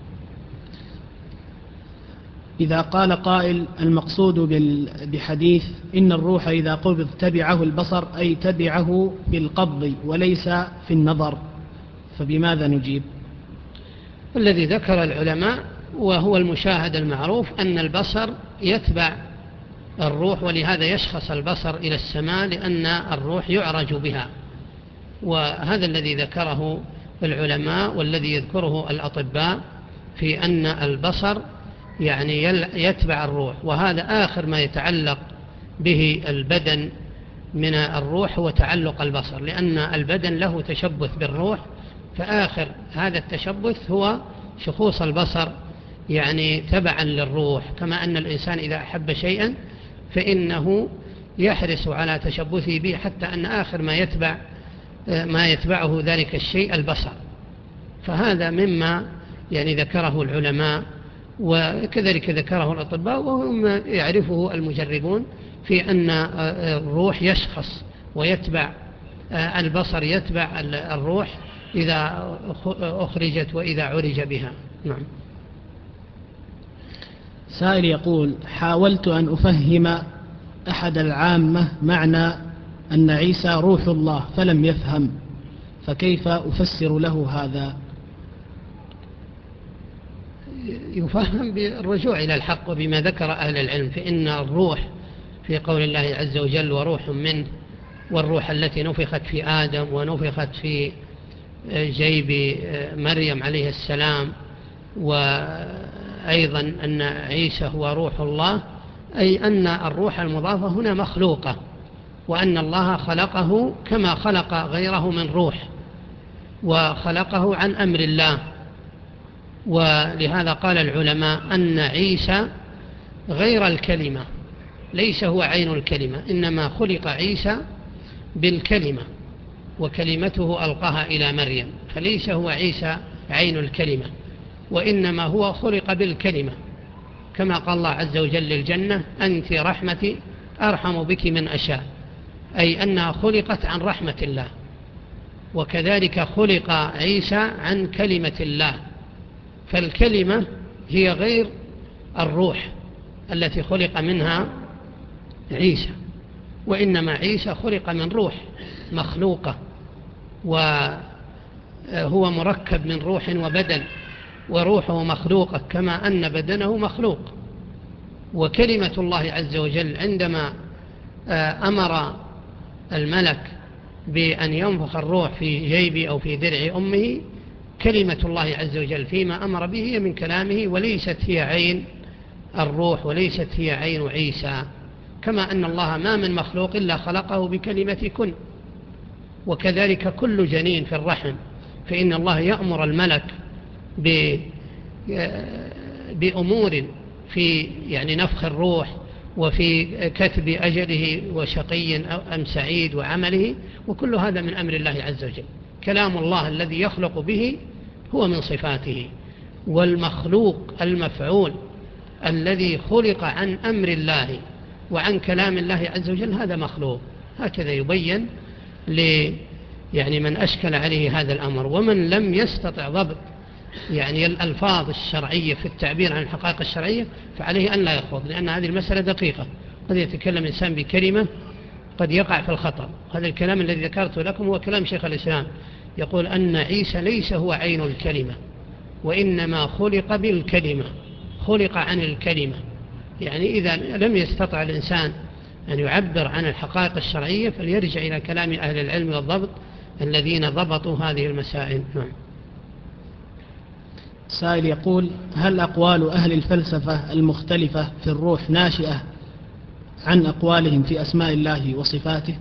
Speaker 1: إذا قال قائل المقصود بحديث إن الروح إذا قبض تبعه البصر، أي تبعه في القبض وليس في النظر، فبماذا نجيب؟
Speaker 2: الذي ذكر العلماء وهو المشاهد المعروف أن البصر يتبع الروح، ولهذا يشخص البصر إلى السماء لأن الروح يعرج بها. وهذا الذي ذكره العلماء والذي يذكره الأطباء في أن البصر يعني يتبع الروح. وهذا آخر ما يتعلق به البدن من الروح هو تعلق البصر، لأن البدن له تشبث بالروح، فآخر هذا التشبث هو شخوص البصر يعني تبعا للروح. كما أن الإنسان إذا أحب شيئا فإنه يحرص على تشبثه به، حتى أن آخر ما يتبع ما يتبعه ذلك الشيء البصر. فهذا مما يعني ذكره العلماء، وكذلك ذكره الأطباء، وهم يعرفه المجربون في أن الروح يشخص ويتبع البصر، يتبع الروح إذا أخرجت وإذا عرج بها. نعم.
Speaker 1: سائل يقول: حاولت أن أفهم أحد العامة معنى أن عيسى روح الله فلم يفهم، فكيف أفسر له هذا؟
Speaker 2: يفهم بالرجوع إلى الحق وبما ذكر أهل العلم، فإن الروح في قول الله عز وجل وروح منه، والروح التي نفخت في آدم ونفخت في جيب مريم عليه السلام، وأيضا أن عيسى هو روح الله، أي أن الروح المضافة هنا مخلوقة، وأن الله خلقه كما خلق غيره من روح، وخلقه عن أمر الله. ولهذا قال العلماء أن عيسى غير الكلمة، ليس هو عين الكلمة، إنما خلق عيسى بالكلمة، وكلمته ألقاها إلى مريم، فليس هو عيسى عين الكلمة، وإنما هو خلق بالكلمة، كما قال الله عز وجل للجنة أنت رحمتي أرحم بك من أشاء، أي أنها خلقت عن رحمة الله. وكذلك خلق عيسى عن كلمة الله، فالكلمة هي غير الروح التي خلق منها عيسى، وإنما عيسى خلق من روح مخلوقة، وهو مركب من روح وبدن، وروحه مخلوقة كما أن بدنه مخلوق. وكلمة الله عز وجل عندما أمر الملك بأن ينفخ الروح في جيب أو في درع أمه، كلمة الله عز وجل فيما أمر به هي من كلامه، وليست هي عين الروح، وليست هي عين عيسى. كما أن الله ما من مخلوق إلا خلقه بكلمة كن، وكذلك كل جنين في الرحم، فإن الله يأمر الملك بأمور في يعني نفخ الروح وفي كتب أجله وشقي أم سعيد وعمله، وكل هذا من أمر الله عز وجل. كلام الله الذي يخلق به هو من صفاته، والمخلوق المفعول الذي خلق عن أمر الله وعن كلام الله عز وجل هذا مخلوق. هكذا يبين ل يعني من أشكل عليه هذا الأمر. ومن لم يستطع ضبط يعني الألفاظ الشرعية في التعبير عن الحقائق الشرعية فعليه أن لا يخوض، لأن هذه المسألة دقيقة، قد يتكلم إنسان بكلمة قد يقع في الخطأ. هذا الكلام الذي ذكرته لكم هو كلام شيخ الإسلام، يقول أن عيسى ليس هو عين الكلمة، وإنما خلق بالكلمة، خلق عن الكلمة. يعني إذا لم يستطع الإنسان أن يعبر عن الحقائق الشرعية فليرجع إلى كلام أهل العلم والضبط الذين ضبطوا هذه المسائل. نعم.
Speaker 1: سائل يقول: هل أقوال أهل الفلسفة المختلفة في الروح ناشئة عن أقوالهم في أسماء الله وصفاته؟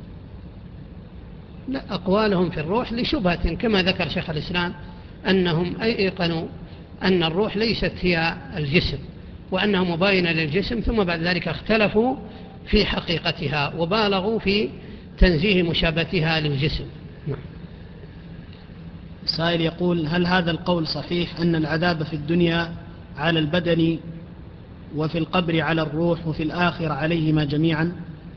Speaker 2: لا، أقوالهم في الروح لشبهة، كما ذكر شيخ الإسلام أنهم أيقنوا أن الروح ليست هي الجسم، وأنها مباينة للجسم، ثم بعد ذلك اختلفوا في حقيقتها وبالغوا في تنزيه مشابهتها للجسم.
Speaker 1: سائل يقول: هل هذا القول صحيح أن العذاب في الدنيا على البدن وفي القبر على الروح وفي الآخرة عليهما جميعا؟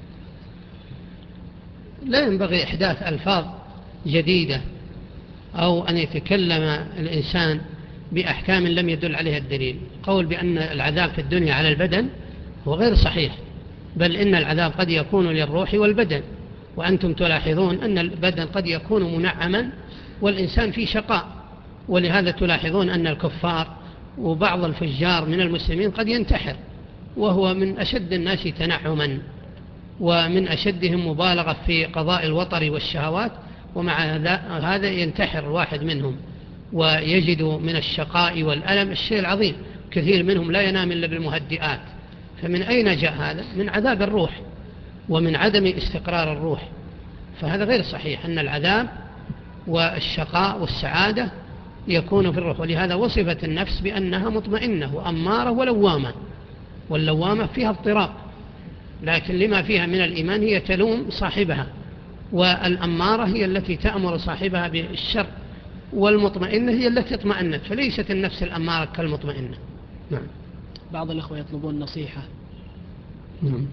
Speaker 2: لا ينبغي إحداث ألفاظ جديدة أو أن يتكلم الإنسان بأحكام لم يدل عليها الدليل. قول بأن العذاب في الدنيا على البدن هو غير صحيح، بل إن العذاب قد يكون للروح والبدن، وأنتم تلاحظون أن البدن قد يكون منعما والإنسان في شقاء، ولهذا تلاحظون أن الكفار وبعض الفجار من المسلمين قد ينتحر، وهو من أشد الناس تنعما ومن أشدهم مبالغة في قضاء الوطر والشهوات، ومع هذا ينتحر الواحد منهم ويجد من الشقاء والألم الشيء العظيم. كثير منهم لا ينام إلا بالمهدئات. فمن أين جاء هذا؟ من عذاب الروح ومن عدم استقرار الروح. فهذا غير صحيح أن العذاب والشقاء والسعادة يكون في الروح، ولهذا وصفت النفس بأنها مطمئنة وأمارة ولوامة، واللوامة فيها اضطراب، لكن لما فيها من الإيمان هي تلوم صاحبها، والأمارة هي التي تأمر صاحبها بالشر، والمطمئنة هي التي اطمأنت، فليست النفس الأمارة كالمطمئنة. نعم.
Speaker 1: بعض الإخوة يطلبون نصيحة.
Speaker 2: نعم.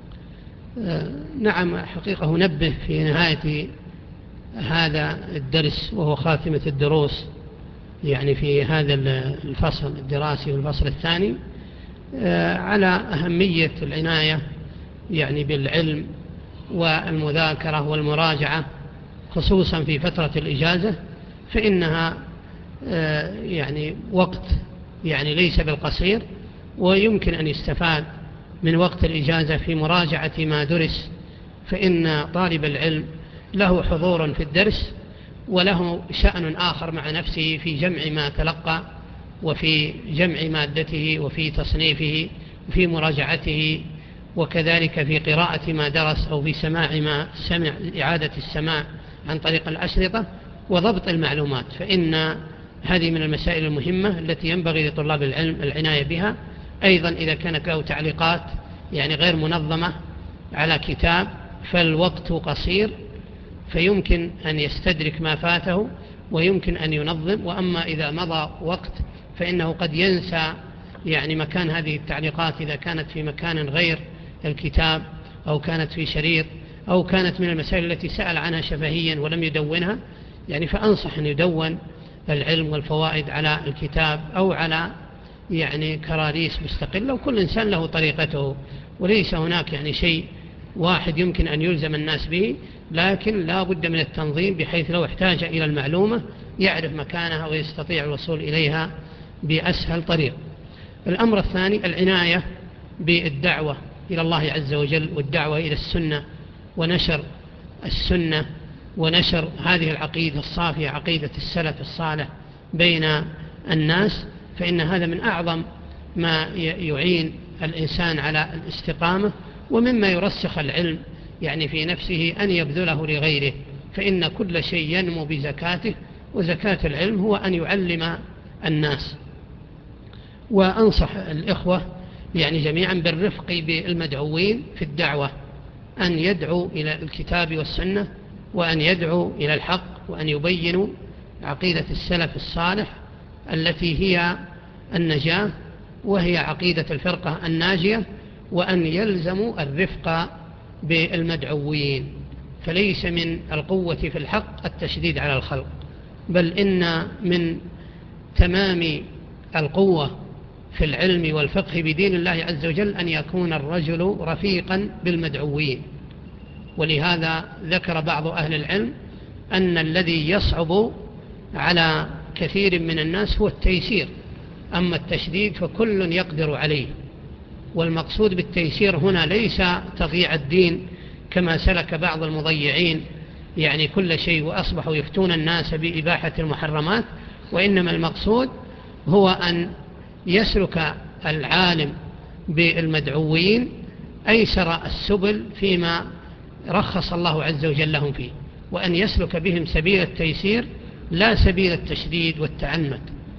Speaker 2: آه نعم حقيقة نبه في نهاية هذا الدرس وهو خاتمة الدروس يعني في هذا الفصل الدراسي والفصل الثاني آه على أهمية العناية يعني بالعلم والمذاكرة والمراجعة، خصوصا في فترة الإجازة، فإنها آه يعني وقت يعني ليس بالقصير، ويمكن أن يستفاد من وقت الإجازة في مراجعة ما درس، فإن طالب العلم له حضور في الدرس وله شأن آخر مع نفسه في جمع ما تلقى وفي جمع مادته وفي تصنيفه وفي مراجعته، وكذلك في قراءة ما درس أو في سماع ما سمع، إعادة السماع عن طريق الأشرطة وضبط المعلومات. فإن هذه من المسائل المهمة التي ينبغي لطلاب العلم العناية بها. أيضا إذا كانت له تعليقات يعني غير منظمة على كتاب فالوقت قصير، فيمكن أن يستدرك ما فاته ويمكن أن ينظم. وأما إذا مضى وقت فإنه قد ينسى يعني مكان هذه التعليقات إذا كانت في مكان غير الكتاب أو كانت في شريط أو كانت من المسائل التي سأل عنها شفهيا ولم يدونها، يعني فأنصح أن يدون العلم والفوائد على الكتاب أو على يعني كراريس مستقلة، وكل إنسان له طريقته، وليس هناك يعني شيء واحد يمكن أن يلزم الناس به، لكن لا بد من التنظيم بحيث لو احتاج إلى المعلومة يعرف مكانها ويستطيع الوصول إليها بأسهل طريق. الأمر الثاني العناية بالدعوة إلى الله عز وجل والدعوة إلى السنة ونشر السنة ونشر هذه العقيدة الصافية عقيدة السلف الصالح بين الناس، فإن هذا من أعظم ما يعين الإنسان على الاستقامة، ومما يرسخ العلم يعني في نفسه أن يبذله لغيره، فإن كل شيء ينمو بزكاته، وزكاة العلم هو أن يعلم الناس. وأنصح الإخوة يعني جميعا بالرفق بالمدعوين في الدعوة، أن يدعوا إلى الكتاب والسنة وأن يدعوا إلى الحق وأن يبينوا عقيدة السلف الصالح التي هي النجاة وهي عقيدة الفرقة الناجية، وأن يلزموا الرفق بالمدعوين، فليس من القوة في الحق التشديد على الخلق، بل إن من تمام القوة في العلم والفقه بدين الله عز وجل أن يكون الرجل رفيقا بالمدعوين. ولهذا ذكر بعض أهل العلم أن الذي يصعب على كثير من الناس هو التيسير، أما التشديد فكل يقدر عليه. والمقصود بالتيسير هنا ليس تضييع الدين كما سلك بعض المضيعين يعني كل شيء وأصبحوا يفتون الناس بإباحة المحرمات، وإنما المقصود هو أن يسلك العالم بالمدعوين أيسر السبل فيما رخص الله عز وجل لهم فيه، وأن يسلك بهم سبيل التيسير لا سبيل التشديد والتعنت.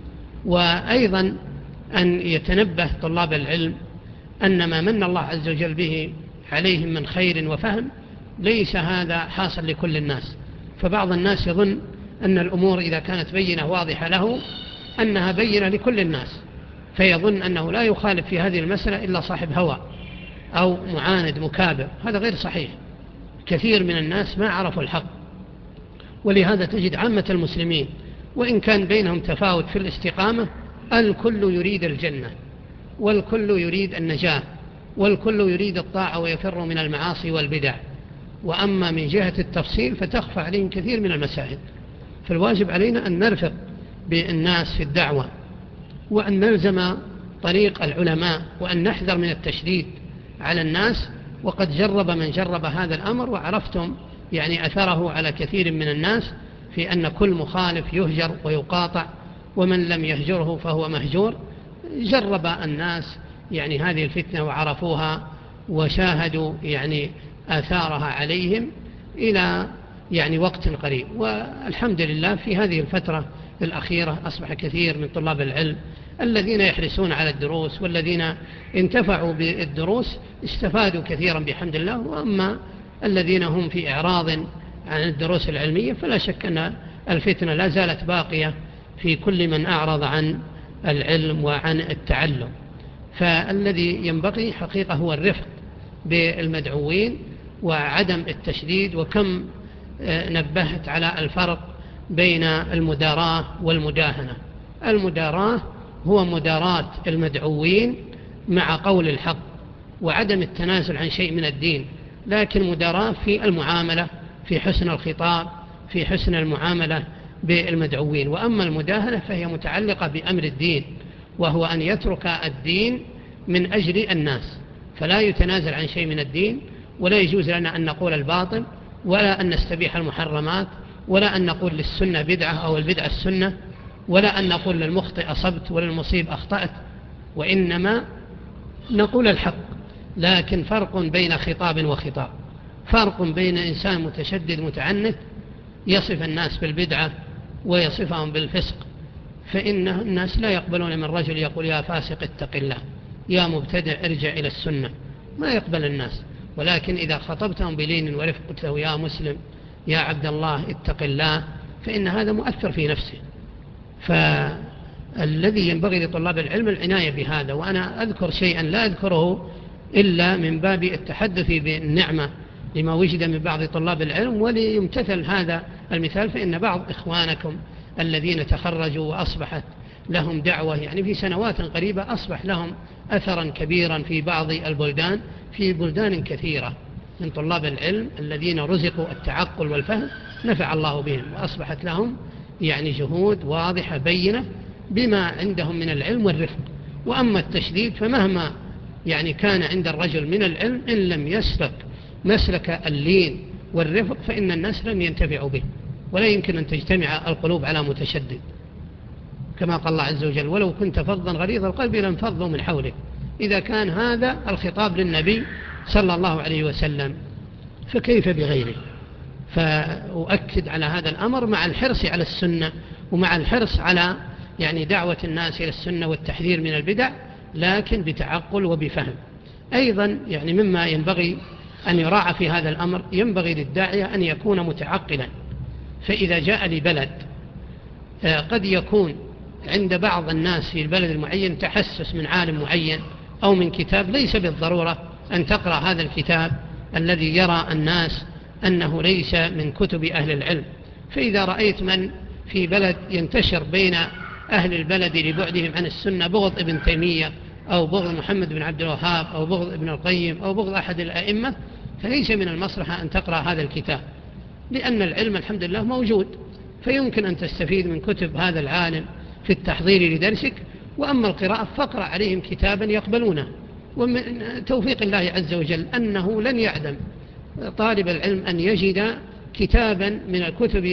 Speaker 2: وأيضا أن يتنبه طلاب العلم أن ما من الله عز وجل به عليهم من خير وفهم ليس هذا حاصل لكل الناس، فبعض الناس يظن أن الأمور إذا كانت بينة واضحة له أنها بينة لكل الناس، فيظن أنه لا يخالف في هذه المسألة إلا صاحب هوى أو معاند مكابر. هذا غير صحيح. كثير من الناس ما عرفوا الحق، ولهذا تجد عامة المسلمين وإن كان بينهم تفاوت في الاستقامة، الكل يريد الجنة والكل يريد النجاة والكل يريد الطاعة ويفر من المعاصي والبدع. وأما من جهة التفصيل فتخفى عليهم كثير من المسائل. فالواجب علينا أن نرفق بالناس في الدعوة، وأن نلزم طريق العلماء، وأن نحذر من التشديد على الناس. وقد جرب من جرب هذا الأمر وعرفتم يعني أثره على كثير من الناس في أن كل مخالف يهجر ويقاطع، ومن لم يهجره فهو مهجور. جرب الناس يعني هذه الفتنة وعرفوها وشاهدوا يعني آثارها عليهم إلى يعني وقت قريب. والحمد لله في هذه الفترة الأخيرة أصبح كثير من طلاب العلم الذين يحرصون على الدروس والذين انتفعوا بالدروس استفادوا كثيرا بحمد الله. وأما الذين هم في إعراض عن الدروس العلمية فلا شك أن الفتنة لا زالت باقية في كل من أعرض عن العلم وعن التعلم. فالذي ينبغي حقيقة هو الرفق بالمدعوين وعدم التشديد. وكم نبهت على الفرق بين المداراة والمداهنة. المداراة هو مداراة المدعوين مع قول الحق وعدم التنازل عن شيء من الدين، لكن مداراة في المعاملة، في حسن الخطاب، في حسن المعاملة بالمدعوين. وأما المداهنة فهي متعلقة بأمر الدين، وهو أن يترك الدين من أجل الناس، فلا يتنازل عن شيء من الدين. ولا يجوز لنا أن نقول الباطل، ولا أن نستبيح المحرمات، ولا أن نقول للسنة بدعة أو البدعة السنة، ولا أن نقول للمخطئ أصبت وللمصيب أخطأت، وإنما نقول الحق. لكن فرق بين خطاب وخطاب، فرق بين إنسان متشدد متعنت يصف الناس بالبدعة ويصفهم بالفسق، فإن الناس لا يقبلون من رجل يقول يا فاسق اتق الله، يا مبتدع ارجع إلى السنة، ما يقبل الناس. ولكن إذا خطبتهم بلين ورفق قلت له يا مسلم يا عبد الله اتق الله، فإن هذا مؤثر في نفسه. فالذي ينبغي لطلاب العلم العناية بهذا. وأنا أذكر شيئا لا أذكره إلا من باب التحدث بالنعمة لما وجد من بعض طلاب العلم، وليمتثل هذا المثال. فإن بعض إخوانكم الذين تخرجوا وأصبحت لهم دعوة يعني في سنوات قريبة أصبح لهم أثرا كبيرا في بعض البلدان، في بلدان كثيرة من طلاب العلم الذين رزقوا التعقل والفهم نفع الله بهم، وأصبحت لهم يعني جهود واضحة بينة بما عندهم من العلم والرفق. وأما التشديد فمهما يعني كان عند الرجل من العلم إن لم يسلك مسلك اللين والرفق فإن الناس لن ينتفعوا به، ولا يمكن أن تجتمع القلوب على متشدد. كما قال الله عز وجل ولو كنت فظا غليظ القلب لانفضوا من حولك. إذا كان هذا الخطاب للنبي صلى الله عليه وسلم فكيف بغيره؟ فأؤكد على هذا الأمر مع الحرص على السنة ومع الحرص على يعني دعوة الناس إلى السنة والتحذير من البدع، لكن بتعقل وبفهم. أيضا يعني مما ينبغي أن يراعى في هذا الأمر ينبغي للداعية أن يكون متعقلا. فإذا جاء لبلد قد يكون عند بعض الناس في البلد المعين تحسس من عالم معين أو من كتاب، ليس بالضرورة أن تقرأ هذا الكتاب الذي يرى الناس أنه ليس من كتب أهل العلم. فإذا رأيت من في بلد ينتشر بين أهل البلد لبعدهم عن السنة بغض ابن تيمية أو بغض محمد بن عبد الوهاب أو بغض ابن القيم أو بغض أحد الأئمة، فليس من المصلحة أن تقرأ هذا الكتاب، لأن العلم الحمد لله موجود، فيمكن أن تستفيد من كتب هذا العالم في التحضير لدرسك. وأما القراءة فاقرأ عليهم كتابا يقبلونه. ومن توفيق الله عز وجل أنه لن يعدم طالب العلم أن يجد كتابا من الكتب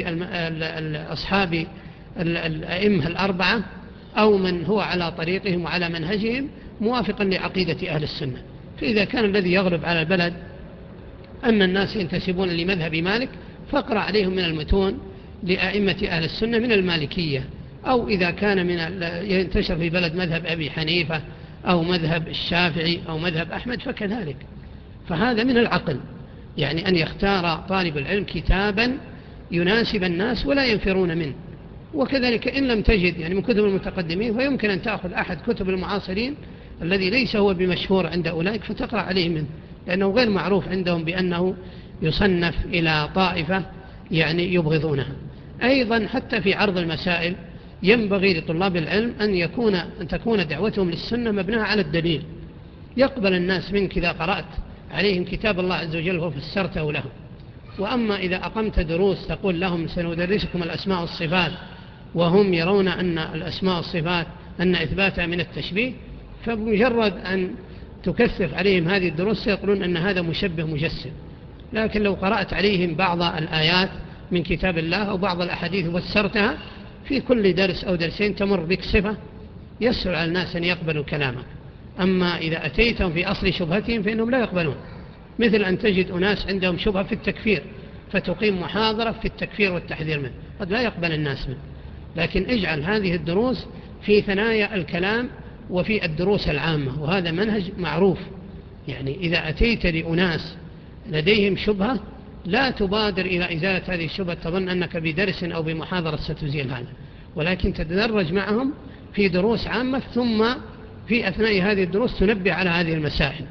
Speaker 2: أصحاب الأئمة الأربعة أو من هو على طريقهم وعلى منهجهم موافقا لعقيدة أهل السنة. فإذا كان الذي يغلب على البلد أن الناس ينتسبون لمذهب مالك فاقرأ عليهم من المتون لأئمة أهل السنة من المالكية، أو إذا كان من ينتشر في بلد مذهب أبي حنيفة أو مذهب الشافعي أو مذهب أحمد فكذلك. فهذا من العقل يعني أن يختار طالب العلم كتابا يناسب الناس ولا ينفرون منه. وكذلك إن لم تجد يعني من كتب المتقدمين فيمكن أن تأخذ أحد كتب المعاصرين الذي ليس هو بمشهور عند أولئك فتقرأ عليه منه، لأنه غير معروف عندهم بأنه يصنف إلى طائفة يعني يبغضونها. أيضا حتى في عرض المسائل ينبغي لطلاب العلم أن, يكون أن تكون دعوتهم للسنة مبناها على الدليل، يقبل الناس منك إذا قرأت عليهم كتاب الله عز وجل وفسرته لهم. وأما إذا أقمت دروس تقول لهم سندرسكم الأسماء والصفات وهم يرون أن الأسماء والصفات أن إثباتها من التشبيه، فبمجرد أن تكثف عليهم هذه الدروس سيقولون أن هذا مشبه مجسم. لكن لو قرأت عليهم بعض الآيات من كتاب الله أو بعض الأحاديث وفسرتها في كل درس أو درسين تمر بك صفة يسهل على الناس أن يقبلوا كلامك. أما إذا أتيتهم في أصل شبهتهم فإنهم لا يقبلون، مثل أن تجد أناس عندهم شبهة في التكفير فتقيم محاضرة في التكفير والتحذير منه، قد لا يقبل الناس منه. لكن اجعل هذه الدروس في ثنايا الكلام وفي الدروس العامة، وهذا منهج معروف. يعني إذا أتيت لأناس لديهم شبهة لا تبادر إلى إزالة هذه الشبهة تظن أنك بدرس أو بمحاضرة ستزيل هذا، ولكن تتدرج معهم في دروس عامة، ثم في أثناء هذه الدروس تنبه على هذه المسائل،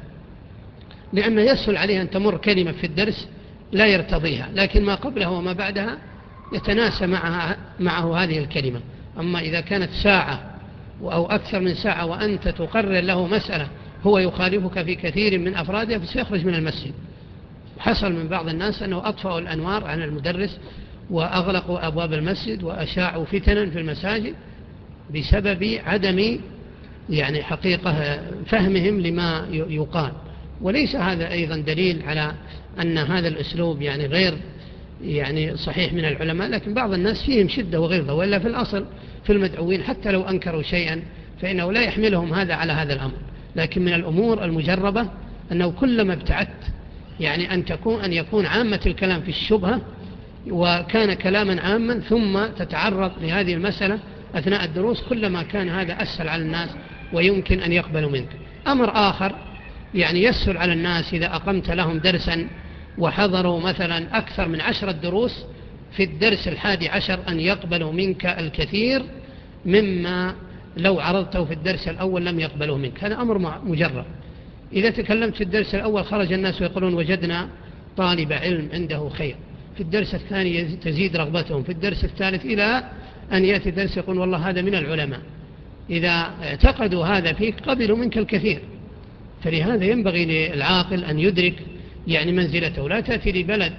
Speaker 2: لأن يسهل عليه أن تمر كلمة في الدرس لا يرتضيها، لكن ما قبله وما بعدها يتناسى معها معه هذه الكلمة. أما إذا كانت ساعة أو أكثر من ساعة وأنت تقرر له مسألة هو يخالفك في كثير من أفرادها فسيخرج من المسجد. حصل من بعض الناس أنه أطفأوا الأنوار عن المدرس وأغلقوا أبواب المسجد وأشاعوا فتنا في المساجد بسبب عدم يعني حقيقة فهمهم لما يقال. وليس هذا أيضا دليل على أن هذا الأسلوب يعني غير يعني صحيح من العلماء، لكن بعض الناس فيهم شدة وغلظة، وإلا في الأصل في المدعوين حتى لو أنكروا شيئا فإنه لا يحملهم هذا على هذا الأمر. لكن من الأمور المجربة أنه كلما ابتعدت يعني أن تكون أن يكون عامة الكلام في الشبهة وكان كلاما عاما ثم تتعرض لهذه المسألة أثناء الدروس، كلما كان هذا أسهل على الناس ويمكن أن يقبلوا منك. أمر آخر يعني يسهل على الناس إذا أقمت لهم درسا وحضروا مثلا أكثر من عشرة دروس، في الدرس الحادي عشر أن يقبلوا منك الكثير مما لو عرضته في الدرس الأول لم يقبلوا منك. هذا أمر مجرد. إذا تكلمت في الدرس الأول خرج الناس ويقولون وجدنا طالب علم عنده خير، في الدرس الثاني تزيد رغبتهم، في الدرس الثالث إلى أن يأتي درس يقول والله هذا من العلماء. إذا اعتقدوا هذا فيك قبلوا منك الكثير. فلهذا ينبغي للعاقل أن يدرك يعني منزلته. لا تأتي لبلد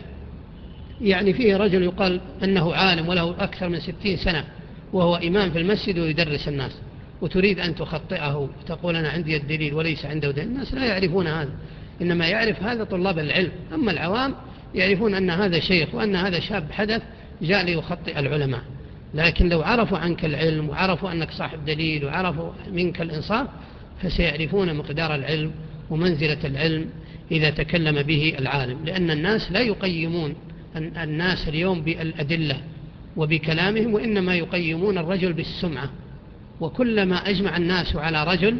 Speaker 2: يعني فيه رجل يقال أنه عالم وله أكثر من ستين سنة وهو إمام في المسجد ويدرس الناس، وتريد أن تخطئه وتقول أنا عندي الدليل وليس عنده دليل. الناس لا يعرفون هذا، إنما يعرف هذا طلاب العلم. أما العوام يعرفون أن هذا شيخ وأن هذا شاب حدث جاء ليخطئ العلماء. لكن لو عرفوا عنك العلم وعرفوا أنك صاحب دليل وعرفوا منك الإنصاف فسيعرفون مقدار العلم ومنزلة العلم إذا تكلم به العالم. لأن الناس لا يقيمون الناس اليوم بالأدلة وبكلامهم، وإنما يقيمون الرجل بالسمعة. وكلما أجمع الناس على رجل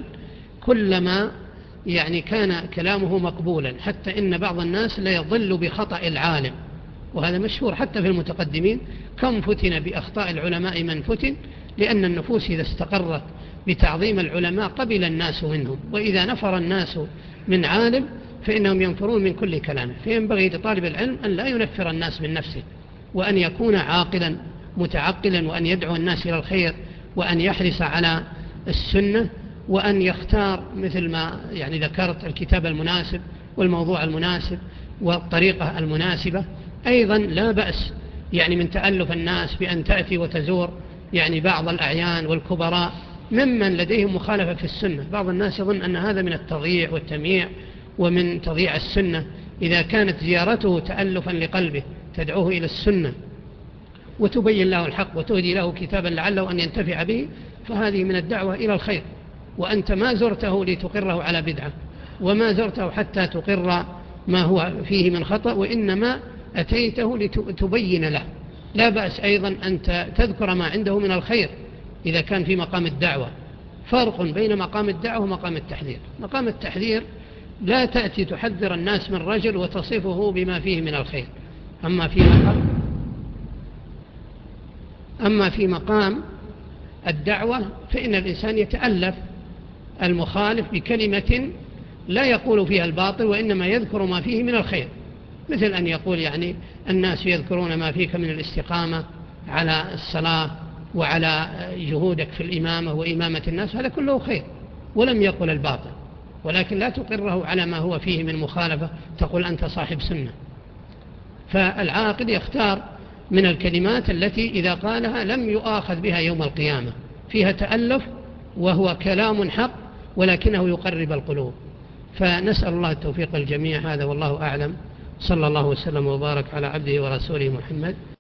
Speaker 2: كلما يعني كان كلامه مقبولا، حتى إن بعض الناس لا يضل بخطأ العالم، وهذا مشهور حتى في المتقدمين. كم فتن بأخطاء العلماء من فتن، لأن النفوس إذا استقرت بتعظيم العلماء قبل الناس منهم، وإذا نفر الناس من عالم فإنهم ينفرون من كل كلامه. فينبغي لطالب العلم أن لا ينفر الناس من نفسه، وأن يكون عاقلا متعقلا، وأن يدعو الناس إلى الخير، وأن يحرص على السنة، وأن يختار مثل ما يعني ذكرت الكتاب المناسب والموضوع المناسب والطريقة المناسبة. أيضا لا بأس يعني من تألف الناس بأن تأتي وتزور يعني بعض الأعيان والكبراء ممن لديهم مخالفة في السنة. بعض الناس يظن أن هذا من التضييع والتمييع ومن تضييع السنة. إذا كانت زيارته تألفا لقلبه تدعوه إلى السنة وتبين له الحق وتهدي له كتابا لعله أن ينتفع به، فهذه من الدعوة إلى الخير. وأنت ما زرته لتقره على بدعة، وما زرته حتى تقر ما هو فيه من خطأ، وإنما أتيته لتبين له. لا بأس أيضا أن تذكر ما عنده من الخير إذا كان في مقام الدعوة. فرق بين مقام الدعوة ومقام التحذير. مقام التحذير لا تأتي تحذر الناس من رجل وتصفه بما فيه من الخير. أما في مقام أما في مقام الدعوة فإن الإنسان يتألف المخالف بكلمة لا يقول فيها الباطل وإنما يذكر ما فيه من الخير، مثل أن يقول يعني الناس يذكرون ما فيك من الاستقامة على الصلاة وعلى جهودك في الإمامة وإمامة الناس، هذا كله خير ولم يقل الباطل، ولكن لا تقره على ما هو فيه من مخالفة تقول أنت صاحب سنة. فالعاقل يختار من الكلمات التي إذا قالها لم يؤاخذ بها يوم القيامة، فيها تألف وهو كلام حق ولكنه يقرب القلوب. فنسأل الله التوفيق الجميع، هذا والله أعلم. صلى الله وسلم وبارك على عبده ورسوله محمد